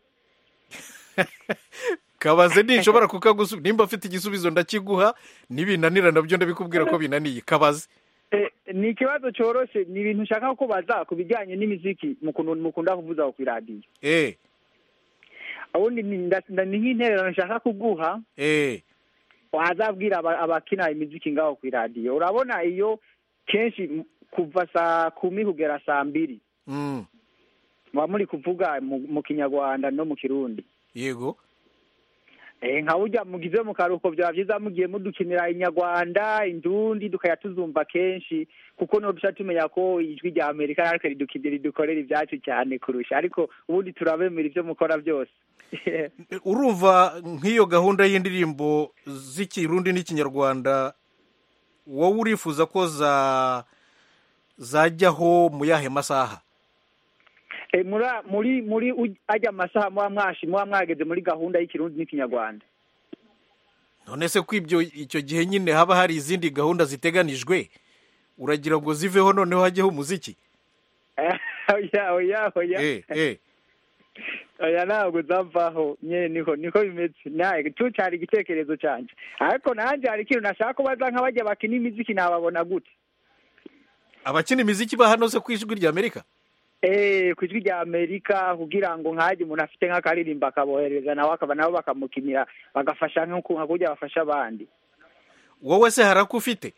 Kabaze nishobora kukagusubiza, nimba afite igisubizo ndakiguha, nibinanira nabyo ndabikubwira ko binaniye. Kabaze. Eh, ni ikibazo cyoroshe, ni ibintu nshaka ko baza kubijyanye n'imiziki mukunda kuvuza ku radio. Eh. Abundi ni nk'intererano nshaka kuguha. Eh. Wazabwira abakina imiziki ngaho ku radio. Urabona iyo kenshi kuva saa kumi kugera saa mbiri. Mm. Mwa muri kuvuga mu Kinyarwanda no mu Kirundi. Yego. Eh nka ujya mugize mu karuko bya byiza mugiye mudukinira inyarwanda indundi dukaya tuzumva kenshi kuko no dusha tumenya ko ijwi rya Amerika ariko ridukidira dukorera ibyacu cyane kurusha, ariko ubundi turabemera ibyo mukora byose. Urumva nk'iyo gahunda y'indirimbo z'ikirundi n'ikinyarwanda wowe urifuza ko za zajyaho mu yahe masaha? E mura muri muri ajya amasaha mwa mwashi mwa mwageze muri gahunda y'ikirundi n'ikinyarwanda. None se kwibyo icyo gihe nyine haba hari izindi gahunda ziteganijwe, uragira ngo ziveho noneho hajyeho umuziki? oya oya oya eh eh oya ntabwo zavaho nyene niko niko bimeze. Naye tucari igitekerezo cyanje, ariko nanje hari ikintu nashaka kubaza nk'abajya bakina imiziki nababona gute? Abakina imiziki ba hano se kwijwi rya Amerika? Eh kwijwi rya Amerika kugira ngo nkaje umuntu afite nk'akaririmba akabohereza nawe akaba nabo bakamukinira bagafasha nk'uko nkakujya bafasha abandi. Wowe se harako ufite?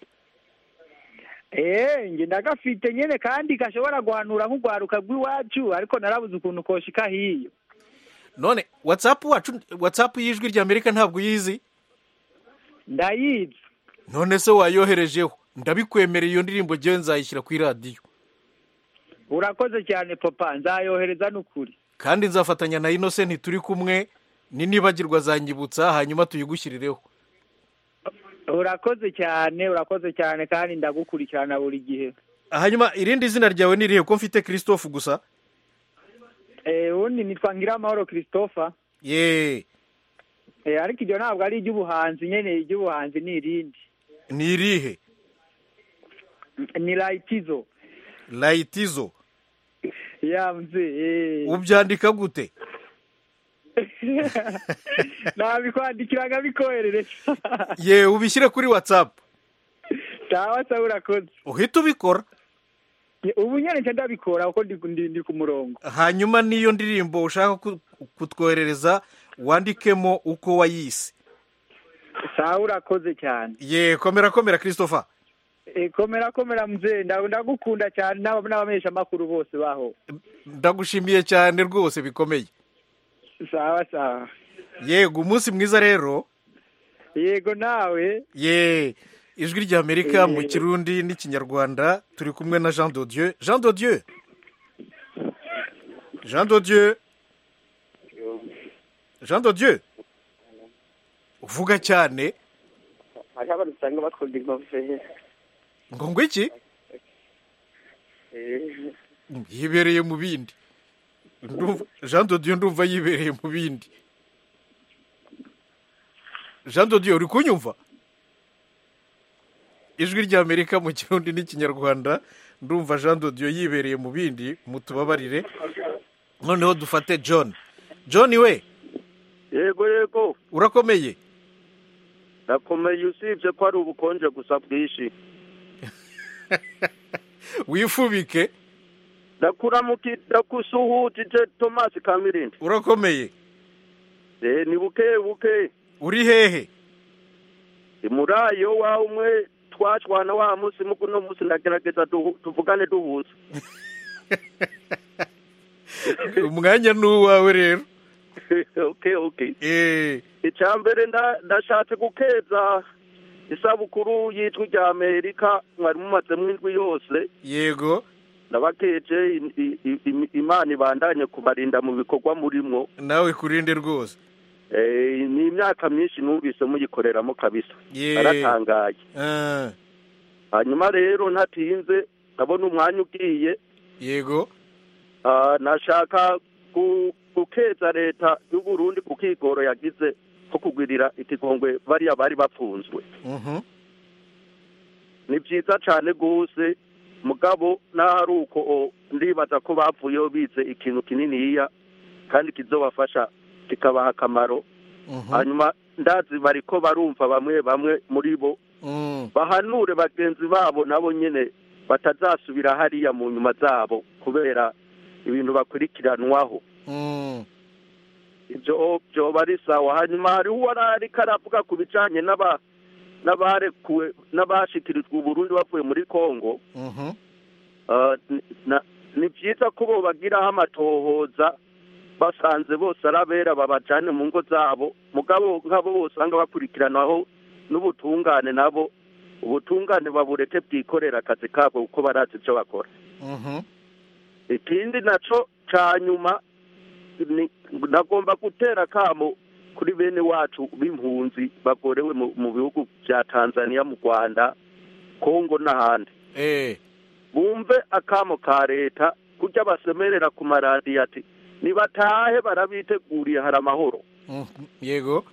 Eh nge ndagafite nyene kandi gashobora guhanura nk'ugwaruka rw'iwacu, ariko narabuze ukuntu koshika hiyo. None WhatsApp wacu WhatsApp y'ijwi rya Amerika ntabwo yizi? Ndayizi. None se wayoherejeho? Ndabikwemereye iyo ndirimbo je nzayishyira ku radio. Urakoze cyane papa, nzayohereza n'ukuri. Kandi nzafatanya na Innocent turi kumwe, ni nibagirwa zanyibutsa hanyuma tuyigushyirireho. Urakoze cyane, urakoze cyane kandi ndagukurikirana buri gihe. Hanyuma irindi zina ryawe ni rihe ko mfite Christophe gusa? Eh undi nitwa Ngiramahoro Christophe. Ye. Eh ariko ibyo ntabwo ari iby'ubuhanzi nyene, iby'ubuhanzi ni irindi. Ni irihe? Ni Laitizo. Laitizo. Ya mze eh. Ubyandika gute? Nabikwandikiraga bikoherere. Ye ubishyire kuri WhatsApp. Sawa sawa urakoze. Uhita ubikora? Ubu nyene nje ndabikora uko ndi ndi ku murongo. Hanyuma niyo ndirimbo ushaka kutwoherereza wandikemo uko wayise. Sawa urakoze cyane. Ye komera komera Christopher. E komera komera mzee, ndagukunda cyane n'abamesha makuru bose baho. Ndagushimiye cyane rwose bikomeye. Sawa sawa. Yego umunsi mwiza rero. Yego nawe. Ye ijwi rya Amerika mu Kirundi n'ikinyarwanda turi kumwe na Jean de Dieu. Jean de Dieu. Jean de Dieu. Jean de Dieu. Uvuga cyane. Hari abantu usanga bakunda ingofero. Ngo ngo iki? Yibereye mu bindi. Jean de Dieu ndumva yibereye mu bindi. Jean de Dieu uri kunyumva? Ijwi rya Amerika mu Kirundi n'ikinyarwanda ndumva Jean de Dieu yibereye mu bindi, mutubabarire. Noneho dufate John. John we? Yego yego. Urakomeye? Nakomeye usibye ko ari ubukonje gusa bwishi. Wifubike? Ndakuramukira kusuhutije Thomas Kamirindi. Urakomeye? Eh ni buke buke. Uri hehe? Imurayo wa umwe twashwana wa musi mukuno musi ndagerageza tuvugane duhuza. Umwanya nuwawe rero. okay okay eh icya mbere ndashatse gukeza isabukuru y'ijwi rya Amerika mwari mumaze mw'indwi yose yego nabakeje Imana ibandanye kubarinda mu bikorwa murimwo nawe kurinde rwose eh ni imyaka myinshi numvise muyikoreramo kabisa aratangaye eh hanyuma rero ntatinze ndabona umwanya ugiye yego ah nashaka gukeza leta y'u Burundi kukigoro yagize ko kugwirira ikigongwe bariya bari bapfunzwe mhm ni byiza cyane gose mugabo naruko ndibaza ko bavuyeho bize ikintu kininiya kandi kizobafasha kikabaha akamaro hanyuma ndazi bariko barumva bamwe bamwe muri bo bahanure bagenzi babo nabo nyene batazasubira hariya mu nyuma zabo kubera ibintu bakurikiranwaho ibyo byo bari sawa hanyuma hari uwarari karavuga ku bijanye n'aba n'abarekuwe n'abashikirijwe Burundi bavuye muri Kongo ni byiza ko bo bagiraho amatohoza basanze bose arabera babajane mu ngo zabo mugabo nk'abo bose usanga bakurikiranaho n'ubutungane nabo ubutungane babureke bwikorera akazi kabo uko barazi icyo bakora ikindi naco ca nyuma nagomba gutera kamo kuri bene wacu b'impunzi bagorewe mu bihugu bya Tanzania mu Rwanda Kongo n'ahandi eh bumve akamo ka leta kujya basemerera ku maradiyo ati nibatahe barabiteguriye hari amahoro yego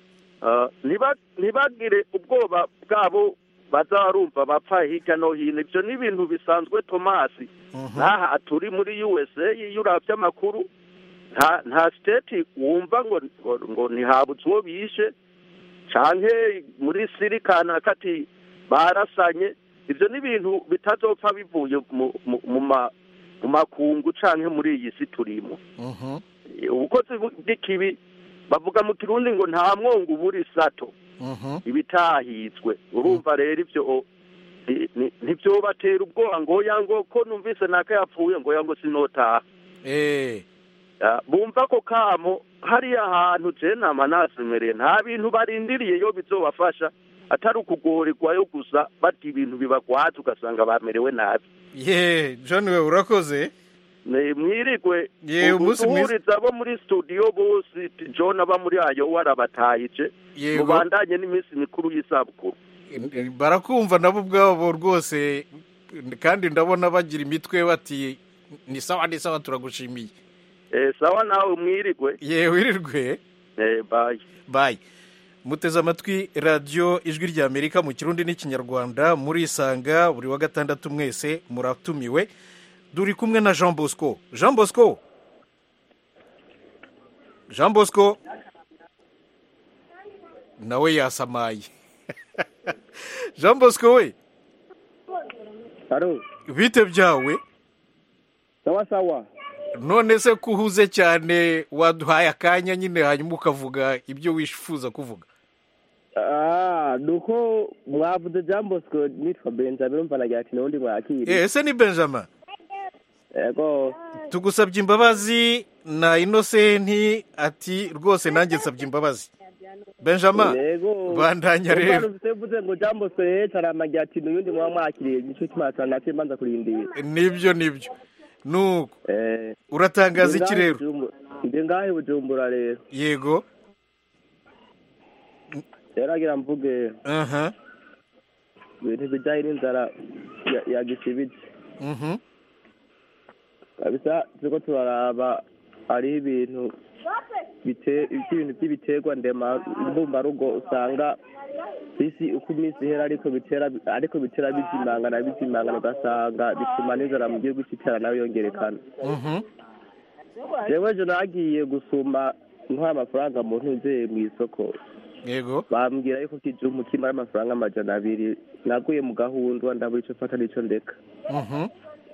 ntibagire ubwoba bwabo bazarumva bapfa hirya no hino ibyo ni ibintu bisanzwe Tomasi n'aha turi muri U S A iyo uravye amakuru nta nta state wumva ngo ngo ntihabuze uwo bishe canke muri sirikana kati barasanye ibyo ni ibintu bitazopfa bivuye mu makungu canke muri iyi si turimo ubukozi bw'ikibi bavuga mu Kirundi ngo nta mwongo uburi sato ibitahizwe urumva rero ibyo nibyo batera ubwoba ngo yango ko numvise naka yapfuye ngo yango sinotaha eh bumva ko kamo hariya ahantu je nama nasemereye nta bintu barindiriye yo bizobafasha atari ukugorirwayo gusa bati ibintu bibagwaza ugasanga bamerewe nabi ye John we urakoze ne mwirigwe ye umunsi mwiza abo muri studio bose John aba muri ayo warabatayije mubandanye n'iminsi mikuru y'isabukuru barakumva nabo ubwabo rwose kandi ndabona bagira imitwe bati ni sawa ni sawa turagushimiye eh sawa nawe mwirigwe ye wirirwe eh bye bye muteze amatwi radio ijwi rya Amerika mu Kirundi n'ikinyarwanda muri isanga buri wa gatandatu mwese muratumiwe duri kumwe na Jean Bosco Jean Bosco Jean Bosco nawe yasamaye Jean Bosco we Aro bite byawe sawa sawa none se kuhuze cyane waduhaye akanya nyine hanyuma ukavuga ibyo wishifuza kuvuga ah nuko mwavuze Jean Bosco nitwa Benjamin mva nagira ati nundi mwakiri eh ese ni Benjamin yego tugusabye imbabazi na Innocent ati rwose nanjye nsabye imbabazi Benjamin bandanya rero uvuze ngo Jean Bosco yetara amagira ati nundi mwamwakiriye gice kimatsa nake manza kurindira nibyo nibyo nuko eh uratangaza iki rero ndi ngahe Bujumbura rero yego yaragira mvuge aha bintu bijanye n'inzara ya gisibiti mhm kabisa ziko turaraba ari ibintu bite ibintu by'ibiterwa ndema mbumba rugo usanga bisi uko iminsi ihera ariko bitera ariko bitera bizimangana bizimangana ugasanga bituma n'inzara mu gihugu kitera nayo yongerekana mhm jewe je nagiye gusuma ntwa amafaranga mu ntuze mu isoko yego bambwira yuko kije umutima y'amafaranga amajana abiri naguye mu gahundwa ndabura ico fata nico ndeka mhm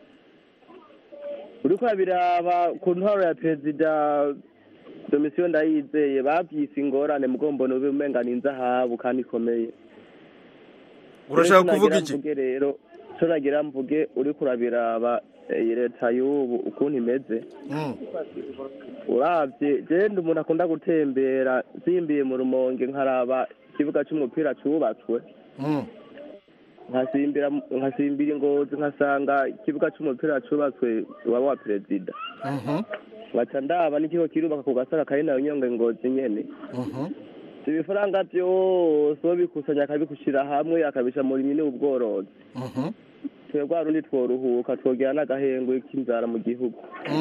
uriko biraba ku ntwaro ya perezida Domisiyo ndayizeye bavyise ingorane mugombo no bimenga ninza habo kandi komeye urashaka kuvuga iki rero cyo nagira mvuge uri kurabiraba iyi leta y'ubu ukuntu imeze urabye genda umuntu akunda gutembera zimbiye mu rumonge nkaraba ikibuga cy'umupira cyubatswe nkasimbira nkasimbira ingozi nkasanga ikibuga cy'umupira cyubatswe waba wa perezida ngaca ndaba n'ikigo kirubaka ku gasaka kari nayo nyonga ingozi nyene ibifaranga byose babikusanya akabikushira hamwe akabisha muri mini ubworozi twebwe arundi tworuhuka twogera n'agahengwe k'inzara mu gihugu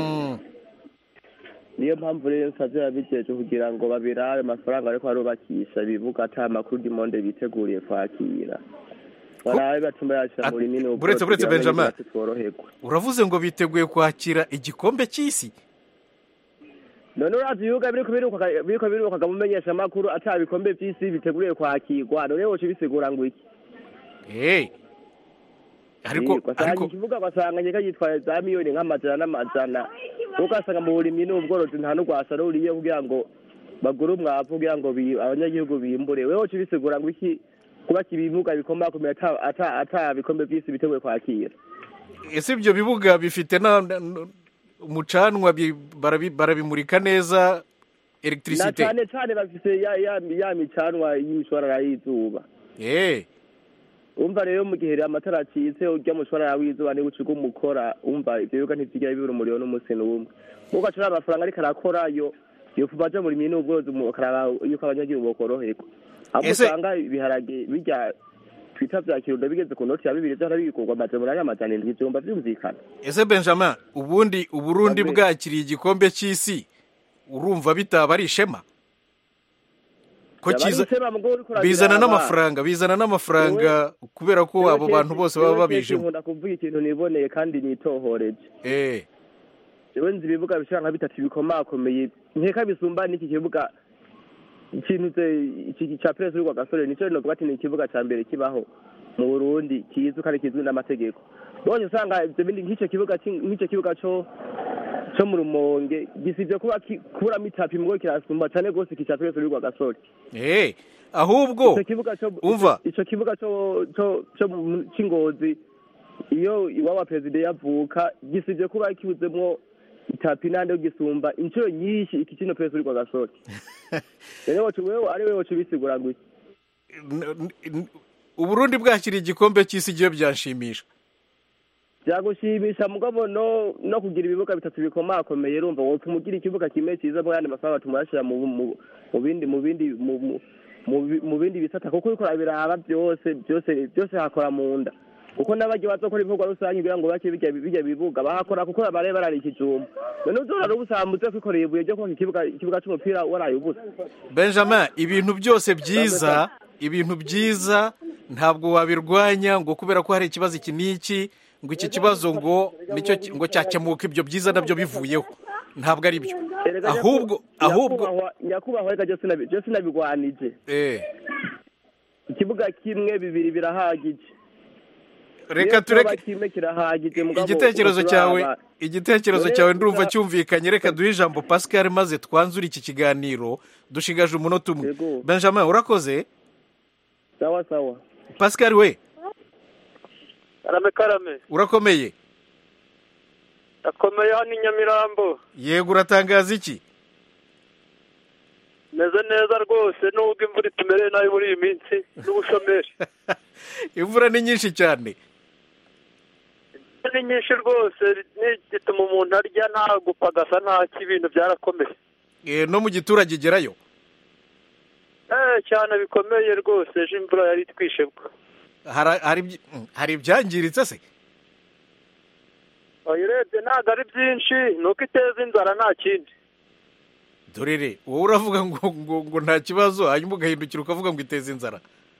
niyo mpamvu rero nsavye abijeje kugira ngo babirabe amafaranga ariko arubakisha bivuga ata makuru dimonde biteguriye kwakira barabe batuma yashira muri mini ubworozi buretse buretse Benjamin uravuze ngo biteguye kwakira igikombe cy'isi none urazi yuga biriko biruka biriko biruka gamumenyesha makuru atabikombe by'isi biteguriye kwakirwa none woce bisigura ngo iki eh ariko ariko kivuga basanga nyeka yitwaye za miliyoni nk'amajana n'amajana ugasanga mu burimyi n'ubworozi nta n'ugwasa ruriye kugira ngo bagure umwavu kugira ngo abanyagihugu bimbure wewe woce bisigura ngo iki kuba kibivuga bikoma kumenya ata ata ata bikombe by'isi biteguye kwakira ese ibyo bibuga bifite na umucanwa barabimurika neza electricité na cyane cyane bafite ya ya ya micanwa y'imishwarara y'izuba eh umva rero mu gihe amatara acitse urya mushwarara w'izuba ni guciga umukora umva ibyo biga ntizigira bibura umuriro n'umunsi n'umwe ugacura amafaranga ariko arakora yo yofuba aja muri mini ubwozi mu karaba yuko abanyagihugu bokoroherwa abo usanga ibiharage bijya twita vya kirundo bigeze ku noti ya bibiri zara bikorwa amajana y'amajana indwi byumva byumvikana ese Benjamin ubundi uburundi bwakiriye igikombe cy'isi urumva bitaba ari ishema ko kiza bizana n'amafaranga bizana n'amafaranga kubera ko abo bantu bose baba babijemo ndakuvuga ikintu niboneye kandi nitohoreje eh jewe nzi bivuga bishaka nka bitatu bikomakomeye nkeka bisumba n'iki kibuga ikintu iki cha press rwa gasore nico no gwati ni kibuga ca mbere kibaho mu Burundi kizu kandi kizwi n'amategeko bonye usanga ibyo bindi nk'ico kibuga nk'ico kibuga cyo cyo mu Rumonge gisivye kuba kubura mitapi mgo kirasumba cyane gose kica press rwa gasore eh ahubwo umva ico kibuga cyo cyo cyo cingozi iyo iwawa president yavuka gisivye kuba kibuzemwo itapi nande gisumba inshuro nyinshi iki kino press rwa gasore rero wacu wewe ari wewe wacu bisigura ngo Uburundi bwakira igikombe cy'isi giye byanshimisha byagushimisha mugabo no no kugira ibibuga bitatu bikomakomeye urumva wo tumugira ikibuga kimwe cyiza mu yandi masaha tumurashira mu mu bindi mu bindi mu bindi bisata kuko bikora biraba byose byose byose hakora mu nda kuko n'abaje bazokora ibikorwa rusange kugira ngo bake bijya bijya bibuga bahakora kuko bare barari ikijumba none uzora rubusambuze kwikoreye ibuye ryo kwa ikibuga ikibuga cy'umupira waraye ubusa Benjamin ibintu byose byiza ibintu byiza ntabwo wabirwanya ngo kubera ko hari ikibazo iki niki ngo iki kibazo ngo nicyo ngo cyakemuka ibyo byiza nabyo bivuyeho ntabwo ari byo ahubwo ahubwo nyakubahwa reka byose nabi byose nabigwanije eh ikibuga kimwe bibiri birahagije reka tureke igitekerezo cyawe igitekerezo cyawe ndumva cyumvikanye reka duhe ijambo Pascal maze twanzura iki kiganiro dushigaje umunota umwe Benjamin urakoze sawa sawa Pascal we karame karame urakomeye akomeye hano Nyamirambo yego uratangaza iki meze neza rwose nubwo imvura itumereye nabi muri iyi minsi n'ubushomeri imvura ni nyinshi cyane ni nyinshi rwose gituma umuntu arya nta gupagasa nta kibintu byarakomeye eh no mu giturage igerayo eh cyane bikomeye rwose ejo imvura yari twishebwa hari hari ibyangiritse se oyirebye ntabwo ari byinshi nuko iteza inzara nta kindi dorere wowe uravuga ngo ngo nta kibazo hanyuma ugahindukira ukavuga ngo iteze inzara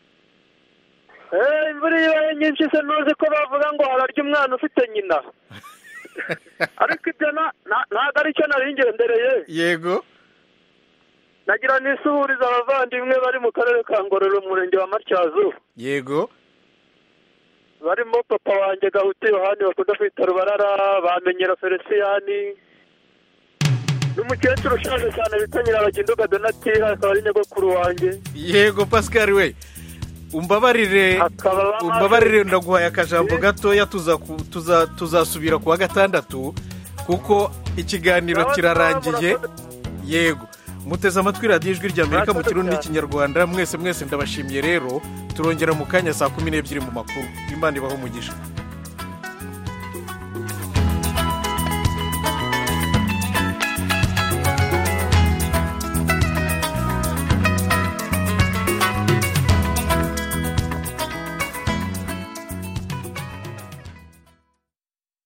eh imvura ibaye nyinshi se nuzi ko bavuga ngo hararya umwana ufite nyina ariko ibyo ntabwo ari cyo naringendereye yego nagira n'isuhuriza abavandimwe bari mu karere ka Ngororero mu murenge wa Matyazo yego barimo papa wanjye Gahuti Yohani bakunda kwita Rubarara bamenyera Feliciyani n'umukecuru ushaje cyane bita Nyirabaginduga Donatira akaba ari nyogokuru wanjye yego Pascal we umbabarire umbabarire ndaguhaye akajambo gatoya tuzasubira ku wa gatandatu kuko ikiganiro kirarangiye. Yego, muteze amatwi radiyo ijwi rya Amerika mu kirundi n'ikinyarwanda. Mwese mwese ndabashimiye rero, turongera mu kanya saa kumi n'ebyiri mu makuru. Imana ibaho umugisha.